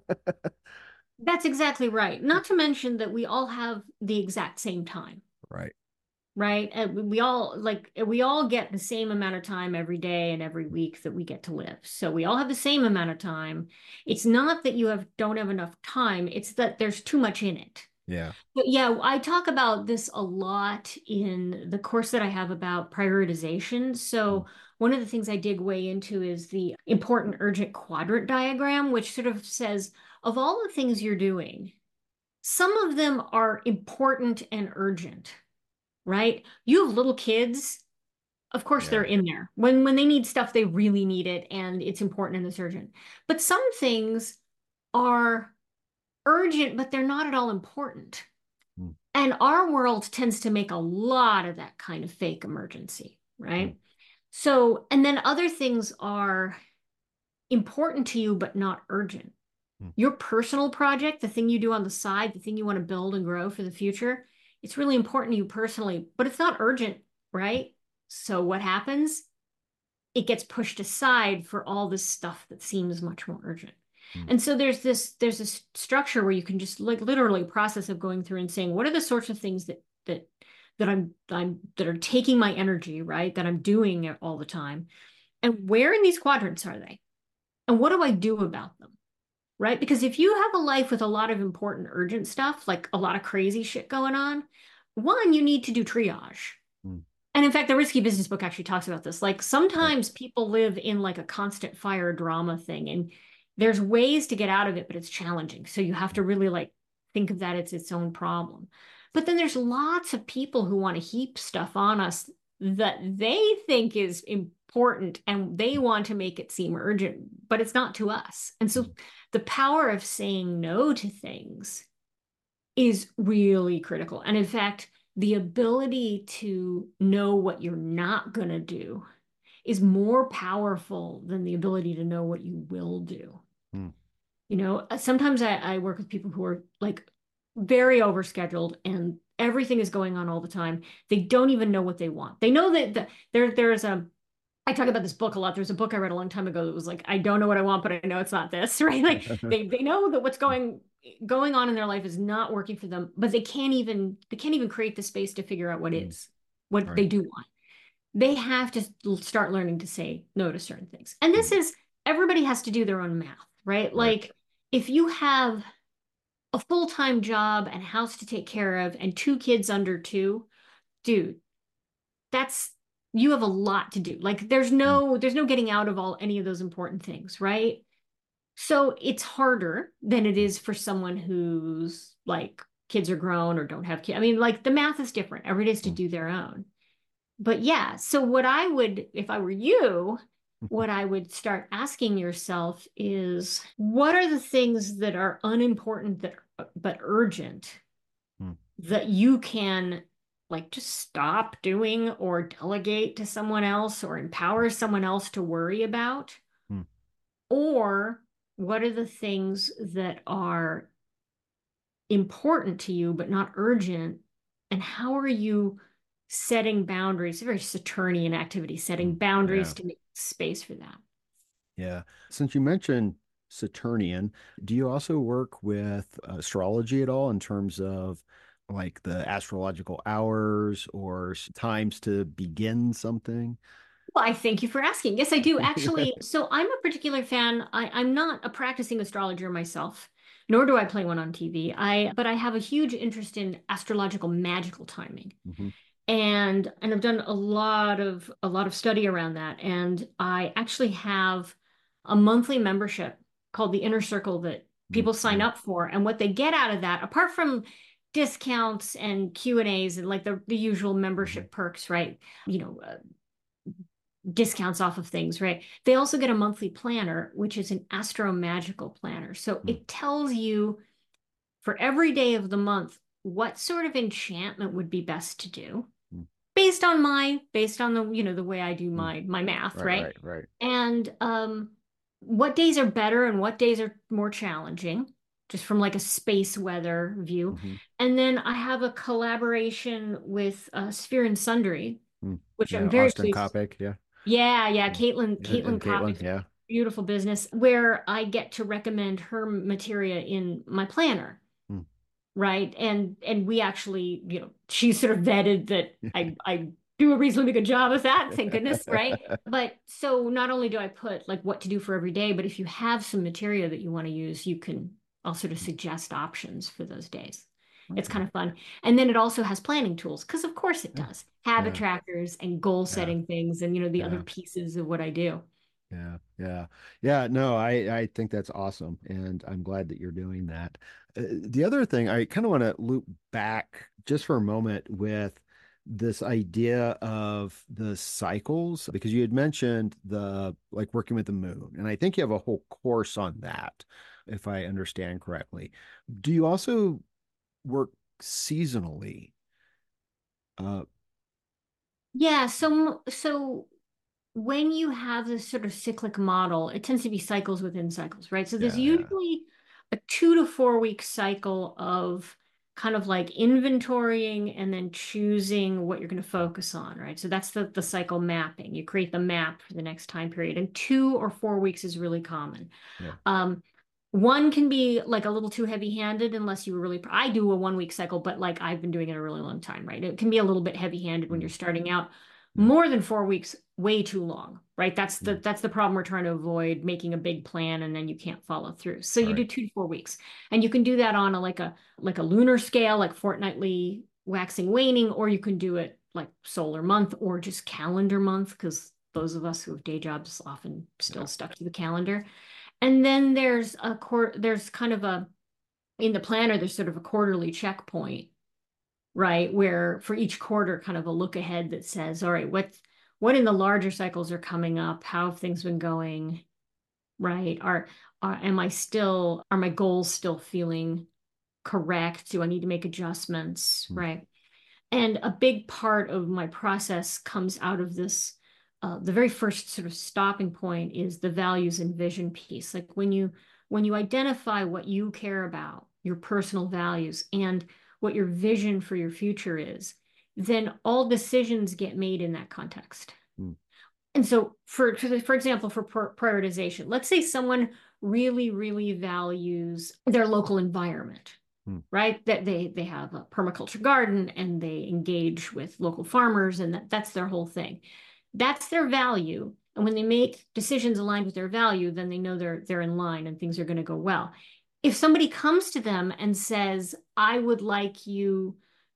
That's exactly right. Not to mention that we all have the exact same time. Right. Right? And we all like we all get the same amount of time every day and every week that we get to live. So we all have the same amount of time. It's not that you have don't have enough time, it's that there's too much in it. Yeah. But yeah, I talk about this a lot in the course that I have about prioritization. So one of the things I dig way into is the important urgent quadrant diagram, which sort of says of all the things you're doing, some of them are important and urgent, right? You have little kids, of course Yeah. they're in there. When when they need stuff, they really need it and it's important and it's urgent. But some things are urgent, but they're not at all important. Mm, And our world tends to make a lot of that kind of fake emergency, mm, right? So, and then other things are important to you, but not urgent. mm, Your personal project, the thing you do on the side, the thing you want to build and grow for the future, it's really important to you personally, but it's not urgent, right? So what happens? It gets pushed aside for all this stuff that seems much more urgent. mm, And so there's this there's this structure where you can just like literally process of going through and saying, what are the sorts of things that that that I'm I'm that are taking my energy, right? That I'm doing it all the time. And where in these quadrants are they? And what do I do about them? Right? Because if you have a life with a lot of important urgent stuff, like a lot of crazy shit going on, one, you need to do triage. mm. And in fact, the Risky Business book actually talks about this. Like Right. sometimes people live in like a constant fire drama thing, and there's ways to get out of it, but it's challenging. So you have to really like think of that as its own problem. But then there's lots of people who want to heap stuff on us that they think is important and they want to make it seem urgent, but it's not to us. And so the power of saying no to things is really critical. And in fact, the ability to know what you're not going to do is more powerful than the ability to know what you will do. Mm, You know, sometimes I, I work with people who are like very overscheduled and everything is going on all the time. They don't even know what they want. They know that the, there there's a I talk about this book a lot. There's a book I read a long time ago that was like, I don't know what I want, but I know it's not this, right? Like they they know that what's going going on in their life is not working for them, but they can't even they can't even create the space to figure out what mm. is, what they Right. do want. They have to start learning to say no to certain things. And this Mm, is everybody has to do their own math, right? right. Like if you have a full-time job and a house to take care of and two kids under two, dude, that's, you have a lot to do. Like there's no, there's no getting out of all any of those important things, right? So it's harder than it is for someone who's like kids are grown or don't have kids. I mean, like the math is different. Everybody's to do their own. But yeah, so what I would, if I were you, what I would start asking yourself is what are the things that are unimportant that but urgent Hmm. that you can like just stop doing or delegate to someone else or empower someone else to worry about? Hmm. Or what are the things that are important to you but not urgent? And how are you setting boundaries? A very Saturnian activity, setting Hmm. boundaries Yeah. to make space for that. Yeah. Since you mentioned Saturnian, do you also work with astrology at all in terms of like the astrological hours or s- times to begin something? Well, I thank you for asking. Yes, I do actually. So I'm a particular fan. I, I'm not a practicing astrologer myself, nor do I play one on T V. I, but I have a huge interest in astrological magical timing. Hmm. And and I've done a lot of a lot of study around that. And I actually have a monthly membership called the Inner Circle that people sign Yeah. up for. And what they get out of that, apart from discounts and Q and A's and like the, the usual Hmm. membership perks, right? You know, uh, discounts off of things, right? They also get a monthly planner, which is an astro magical planner. So Hmm. it tells you for every day of the month what sort of enchantment would be best to do Hmm. based on my based on the you know the way I do Hmm. my my math, Right, right? right, right. And um what days are better and what days are more challenging, just from like a space weather view. Hmm. And then I have a collaboration with uh, Sphere and Sundry, Hmm. which Yeah, I'm very Austin pleased. Coppock, yeah. Yeah, yeah, Hmm. Caitlin And, Caitlin and Caitlin, Koppick's yeah. beautiful business where I get to recommend her materia in my planner, Hmm. right? And and we actually, you know, she sort of vetted that I I do a reasonably good job of that, thank goodness, right? But so not only do I put like what to do for every day, but if you have some materia that you want to use, you can I'll sort of suggest options for those days. It's Okay. kind of fun. And then it also has planning tools, because of course it Yeah. does. Habit Yeah. trackers and goal Yeah. setting things and you know the other Yeah. pieces of what I do. Yeah, yeah, yeah. No, I I think that's awesome, and I'm glad that you're doing that. Uh, the other thing, I kind of want to loop back just for a moment with this idea of the cycles, because you had mentioned the like working with the moon, and I think you have a whole course on that, if I understand correctly. Do you also work seasonally? Uh, Yeah, so so when you have this sort of cyclic model, it tends to be cycles within cycles, right? So there's yeah, yeah. usually a two to four week cycle of kind of like inventorying and then choosing what you're going to focus on, right? So that's the, the cycle mapping. You create the map for the next time period, and two or four weeks is really common. Yeah. Um, one can be like a little too heavy-handed unless you were really, I do a one week cycle, but like I've been doing it a really long time, right? It can be a little bit heavy-handed when you're Mm, starting out. yeah. More than four weeks, way too long, right? That's the Mm, that's the problem we're trying to avoid, making a big plan and then you can't follow through. So you do right. two to four weeks. And you can do that on a like a like a lunar scale, like fortnightly waxing waning, or you can do it like solar month or just calendar month, because those of us who have day jobs often still Yeah. stuck to the calendar. And then there's a court, there's kind of a, in the planner, there's sort of a quarterly checkpoint, right? Where for each quarter, kind of a look ahead that says, all right, what, what in the larger cycles are coming up? How have things been going, right? Are, are, am I still, are my goals still feeling correct? Do I need to make adjustments, Mm, right? And a big part of my process comes out of this. Uh, the very first sort of stopping point is the values and vision piece. Like when you when you identify what you care about, your personal values, and what your vision for your future is, then all decisions get made in that context. mm, And so, for for example, for prioritization, let's say someone really, really values their local environment, mm, right? That they they have a permaculture garden and they engage with local farmers, and that, that's their whole thing. That's their value. And when they make decisions aligned with their value, then they know they're they're in line and things are going to go well. If somebody comes to them and says, "I would like you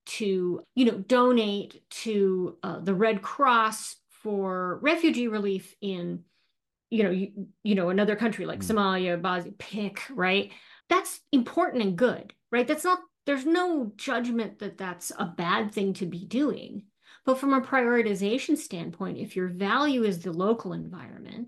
to, you know, donate to uh, the Red Cross for refugee relief in, you know, you, you know, another country like Mm. Somalia, Bosnia, pick, right? That's important and good, right? That's not, there's no judgment that that's a bad thing to be doing. But from a prioritization standpoint, if your value is the local environment,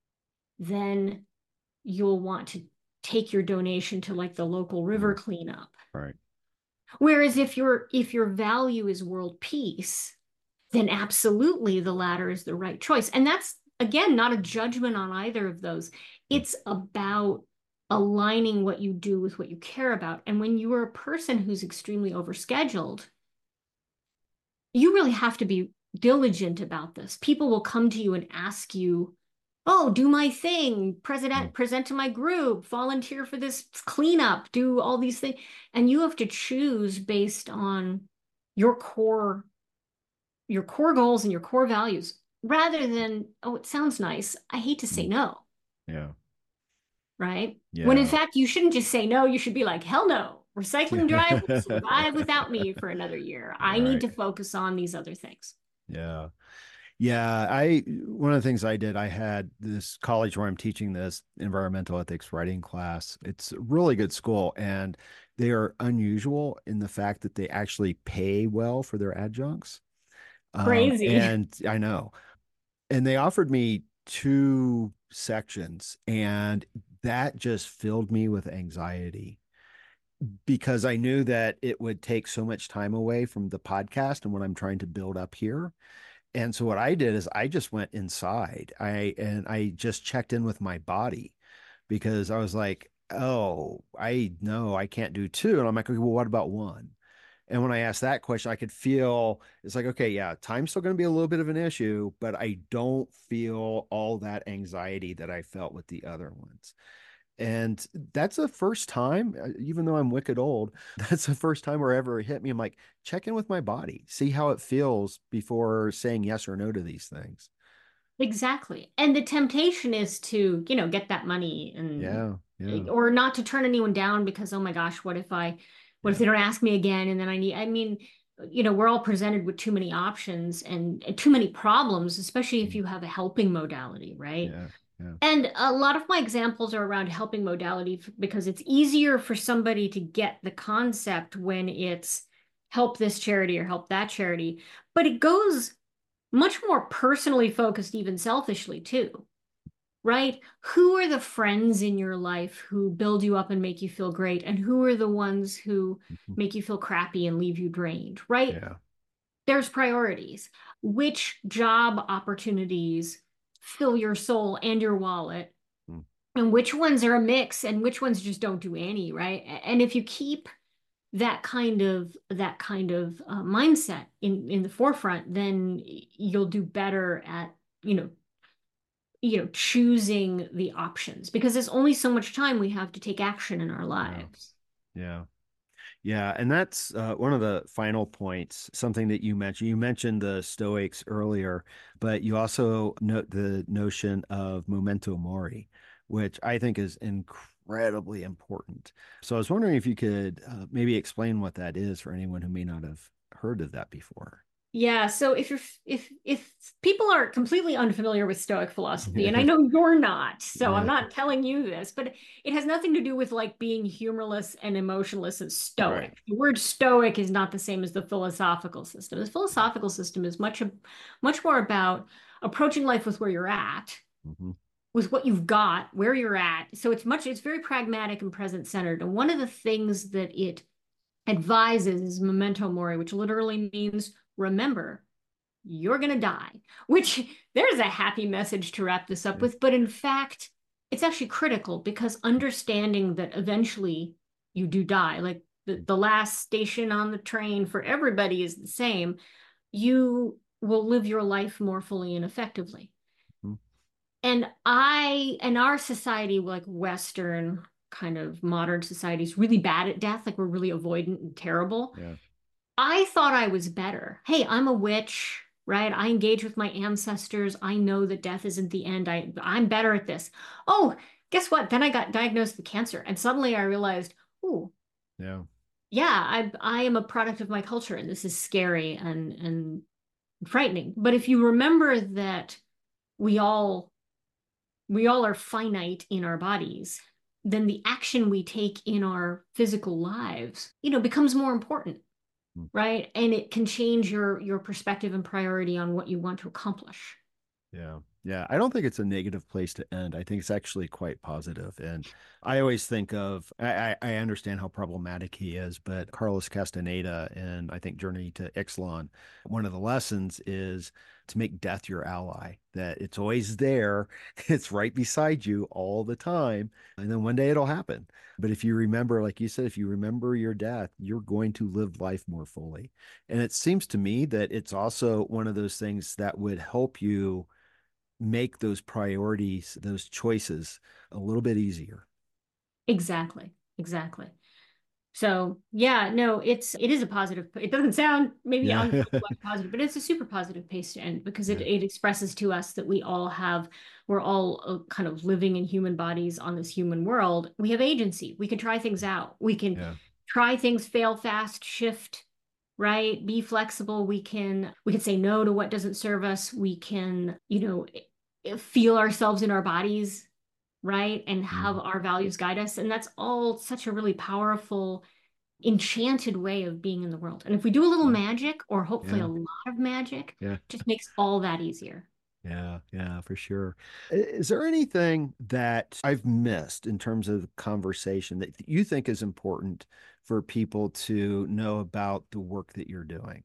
then you'll want to take your donation to like the local river Mm. cleanup. Right. Whereas if your if your value is world peace, then absolutely the latter is the right choice. And that's again not a judgment on either of those. Mm. It's about aligning what you do with what you care about. And when you are a person who's extremely overscheduled, you really have to be diligent about this. People will come to you and ask you, oh, do my thing, Mm. president, present to my group, volunteer for this cleanup, do all these things. And you have to choose based on your core, your core goals and your core values, rather than, oh, it sounds nice. I hate to say Mm. no, Yeah. right? When in Yeah. fact, you shouldn't just say no, you should be like, hell no. Recycling drive will survive without me for another year. I need Right. to focus on these other things. Yeah. Yeah, I one of the things I did, I had this college where I'm teaching this environmental ethics writing class. It's a really good school, and they are unusual in the fact that they actually pay well for their adjuncts. Um, Crazy. and I know, and they offered me two sections, and that just filled me with anxiety because I knew that it would take so much time away from the podcast and what I'm trying to build up here. And so what I did is I just went inside. I and I just checked in with my body because I was like, oh, I know I can't do two. And I'm like, okay, well, what about one? And when I asked that question, I could feel it's like, okay, yeah, time's still going to be a little bit of an issue, but I don't feel all that anxiety that I felt with the other ones. And that's the first time, uh, even though I'm wicked old, that's the first time where ever it hit me. I'm like, check in with my body, see how it feels before saying yes or no to these things. Exactly. And the temptation is to, you know, get that money and Yeah, yeah, or not to turn anyone down because, oh my gosh, what if I, what if yeah. they don't ask me again? And then I need, I mean, you know, we're all presented with too many options and, and too many problems, especially if Mm. you have a helping modality, right? Yeah, yeah. And a lot of my examples are around helping modality f- because it's easier for somebody to get the concept when it's help this charity or help that charity. But it goes much more personally focused, even selfishly too, right? Who are the friends in your life who build you up and make you feel great? And who are the ones who Mhm. make you feel crappy and leave you drained, right? Yeah. There's priorities. Which job opportunities fill your soul and your wallet? Mm. And which ones are a mix and which ones just don't do any, right? And if you keep that kind of that kind of uh, mindset in in the forefront, then you'll do better at, you know, you know, choosing the options because there's only so much time we have to take action in our Yeah, lives. yeah. Yeah, and that's uh, one of the final points, something that you mentioned. You mentioned the Stoics earlier, but you also note the notion of memento mori, which I think is incredibly important. So I was wondering if you could uh, maybe explain what that is for anyone who may not have heard of that before. Yeah, so if you're if if people are completely unfamiliar with Stoic philosophy, and I know you're not, so I'm Yeah, not telling you this, but it has nothing to do with like being humorless and emotionless and right. stoic. The word stoic is not the same as the philosophical system. The philosophical system is much much more about approaching life with where you're at, Hmm. with what you've got, where you're at. So it's much it's very pragmatic and present centered. And one of the things that it advises is memento mori, which literally means remember, you're going to die, which there's a happy message to wrap this up Yeah. with. But in fact, it's actually critical because understanding that eventually you do die, like the, the last station on the train for everybody is the same, you will live your life more fully and effectively. Mhm. And I, and our society, like Western kind of modern society, is really bad at death. Like we're really avoidant and terrible. Yeah. I thought I was better. Hey, I'm a witch, right? I engage with my ancestors. I know that death isn't the end. I I'm better at this. Oh, guess what? Then I got diagnosed with cancer, and suddenly I realized, oh, Yeah. yeah, I I am a product of my culture, and this is scary and and frightening. But if you remember that we all we all are finite in our bodies, then the action we take in our physical lives, you know, becomes more important, Mm. right? And it can change your your perspective and priority on what you want to accomplish. Yeah. Yeah. I don't think it's a negative place to end. I think it's actually quite positive. And I always think of, I, I I understand how problematic he is, but Carlos Castaneda and I think Journey to Ixtlan, one of the lessons is to make death your ally, that it's always there. It's right beside you all the time. And then one day it'll happen. But if you remember, like you said, if you remember your death, you're going to live life more fully. And it seems to me that it's also one of those things that would help you make those priorities, those choices a little bit easier. Exactly. Exactly. So yeah, no, it's it is a positive. It doesn't sound maybe Yeah. on the like positive, but it's a super positive pace to end because it Yeah. it expresses to us that we all have we're all uh, kind of living in human bodies on this human world. We have agency. We can try things out. We can Yeah. try things, fail fast, shift, right? Be flexible. We can we can say no to what doesn't serve us. We can, you know, eh, feel ourselves in our bodies, right? And have Mhm. our values guide us. And that's all such a really powerful, enchanted way of being in the world. And if we do a little Yeah. magic, or hopefully a Yeah. lot of magic, Yeah. just makes all that easier. Yeah. Yeah, for sure. I- Is there anything that I've missed in terms of the conversation that you think is important for people to know about the work that you're doing?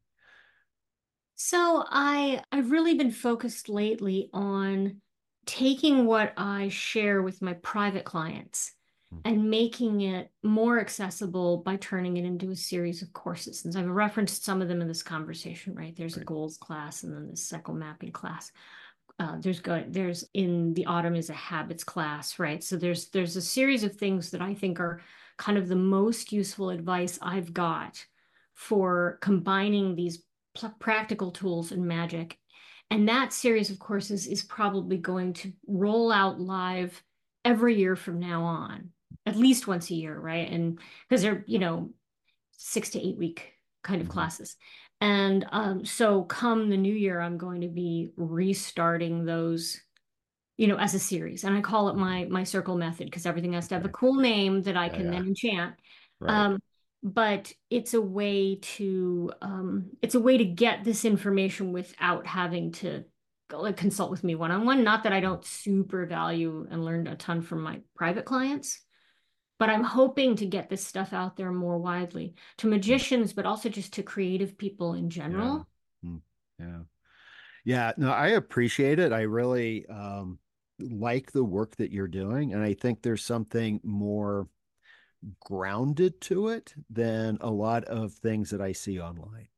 So I I've really been focused lately on taking what I share with my private clients Mm. and making it more accessible by turning it into a series of courses. Since I've referenced some of them in this conversation, right? There's a Right. goals class and then the cycle mapping class. Uh, there's go there's in the autumn is a habits class, right? So there's there's a series of things that I think are kind of the most useful advice I've got for combining these practical tools and magic. And that series of courses is probably going to roll out live every year from now on, at least once a year, right? And because they're, you know, six to eight week kind of Mhm. classes. And um, so come the new year, I'm going to be restarting those, you know, as a series. And I call it Mhm. my my circle method because everything has to have a Okay. cool name that I Yeah. can Yeah. then enchant. Right. Um, but it's a way to um, it's a way to get this information without having to go, like consult with me one on one. Not that I Mm. don't super value and learn a ton from my private clients, but I'm hoping to get this stuff out there more widely to Mm. magicians, but also just to creative people in Yeah. general. Mm. Yeah. Yeah, no, I appreciate it. I really um, like the work that you're doing, and I think there's something more grounded to it than a lot of things that I see online.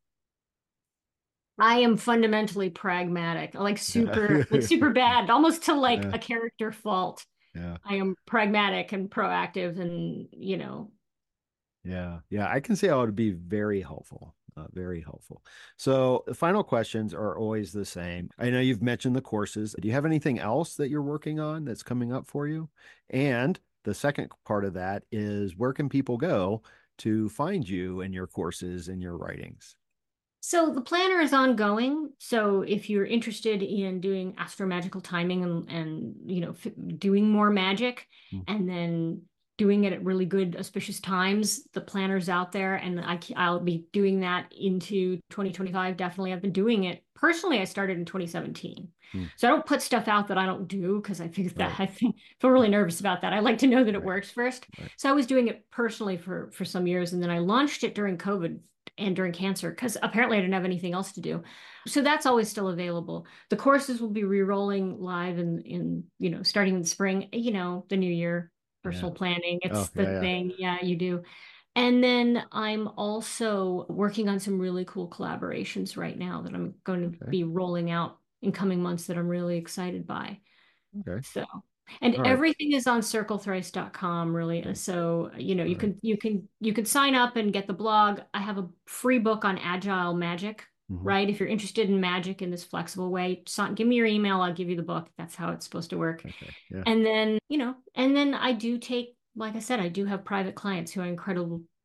I am fundamentally pragmatic, like Yeah. super, like super bad, almost to like Yeah. a character fault. Yeah. I am pragmatic and proactive and, you know, Yeah. Yeah. I can see how it would be very helpful. Uh, very helpful. So the final questions are always the same. I know you've mentioned the courses. Do you have anything else that you're working on that's coming up for you? And the second part of that is where can people go to find you and your courses and your writings? so the planner is ongoing. So if you're interested in doing astromagical timing and, and you know, f doing more magic Mm. and then doing it at really good auspicious times, the planner's out there and I, I'll be doing that into twenty twenty-five. Definitely. I've been doing it. Personally, I started in twenty seventeen. Mm. So I don't put stuff out that I don't do because I think that Right. I think feel really nervous about that. I like to know that it Right. works first. Right. So I was doing it personally for for some years and then I launched it during COVID and during cancer because apparently I didn't have anything else to do. So that's always still available. The courses will be re-rolling live in in you know starting in the spring, you know, the new year, Yeah. personal planning. It's Oh, the yeah. Yeah. thing. Yeah, you do. And then I'm also working on some really cool collaborations right now that I'm going to Okay. be rolling out in coming months that I'm really excited by. Okay. So, and All right. everything is on circle thrice dot com really. Okay. So, you know, All you right. can you can you can sign up and get the blog. I have a free book on agile magic, Mhm. right? If you're interested in magic in this flexible way, so, give me your email, I'll give you the book. That's how it's supposed to work. Okay. Yeah. And then, you know, and then I do take, like I said, I do have private clients who are incredible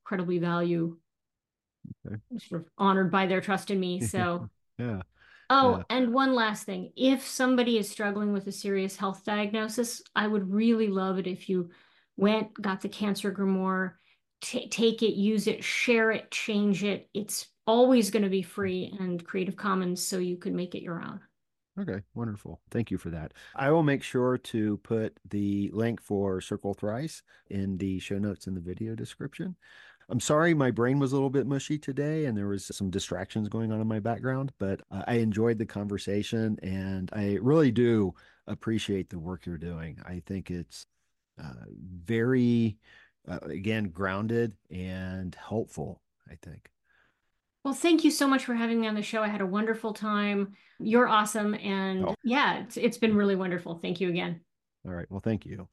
incredibly value, Okay. sort of honored by their trust in me. So, Yeah. oh, Yeah. and one last thing. If somebody is struggling with a serious health diagnosis, I would really love it if you went, got the Cancer Grimoire, t take it, use it, share it, change it. It's always going to be free and Creative Commons, so you can make it your own. Okay, wonderful. Thank you for that. I will make sure to put the link for Circle Thrice in the show notes in the video description. I'm sorry my brain was a little bit mushy today and there was some distractions going on in my background, but uh, I enjoyed the conversation and I really do appreciate the work you're doing. I think it's uh, very, uh, again, grounded and helpful, I think. Well, thank you so much for having me on the show. I had a wonderful time. You're awesome. Oh, And yeah, it's, it's been really wonderful. Thank you again. all right. Well, thank you.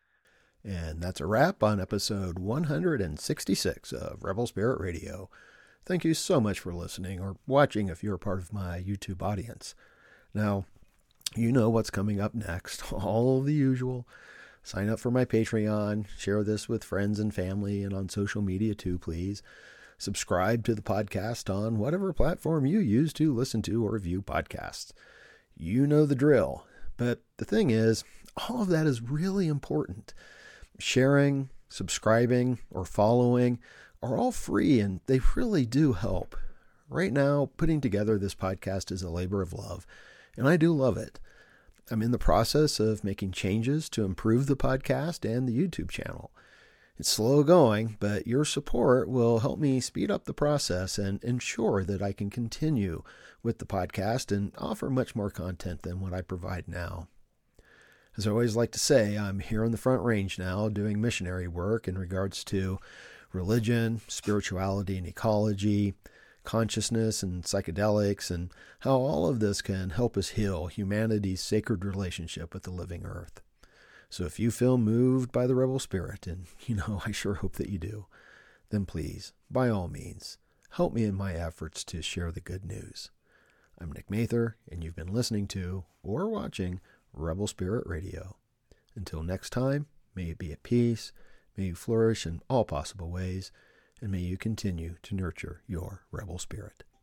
And that's a wrap on episode one hundred sixty-six of Rebel Spirit Radio. Thank you so much for listening or watching if you're part of my YouTube audience. Now, you know what's coming up next. All the usual. Sign up for my Patreon. Share this with friends and family and on social media too, please. Subscribe to the podcast on whatever platform you use to listen to or view podcasts. You know the drill. But the thing is, all of that is really important. Sharing, subscribing, or following are all free and they really do help. Right now, putting together this podcast is a labor of love, and I do love it. I'm in the process of making changes to improve the podcast and the YouTube channel. It's slow going, but your support will help me speed up the process and ensure that I can continue with the podcast and offer much more content than what I provide now. As I always like to say, I'm here on the front range now doing missionary work in regards to religion, spirituality and ecology, consciousness and psychedelics, and how all of this can help us heal humanity's sacred relationship with the living earth. So if you feel moved by the Rebel Spirit, and you know I sure hope that you do, then please, by all means, help me in my efforts to share the good news. I'm Nick Mather, and you've been listening to or watching Rebel Spirit Radio. Until next time, may you be at peace, may you flourish in all possible ways, and may you continue to nurture your rebel spirit.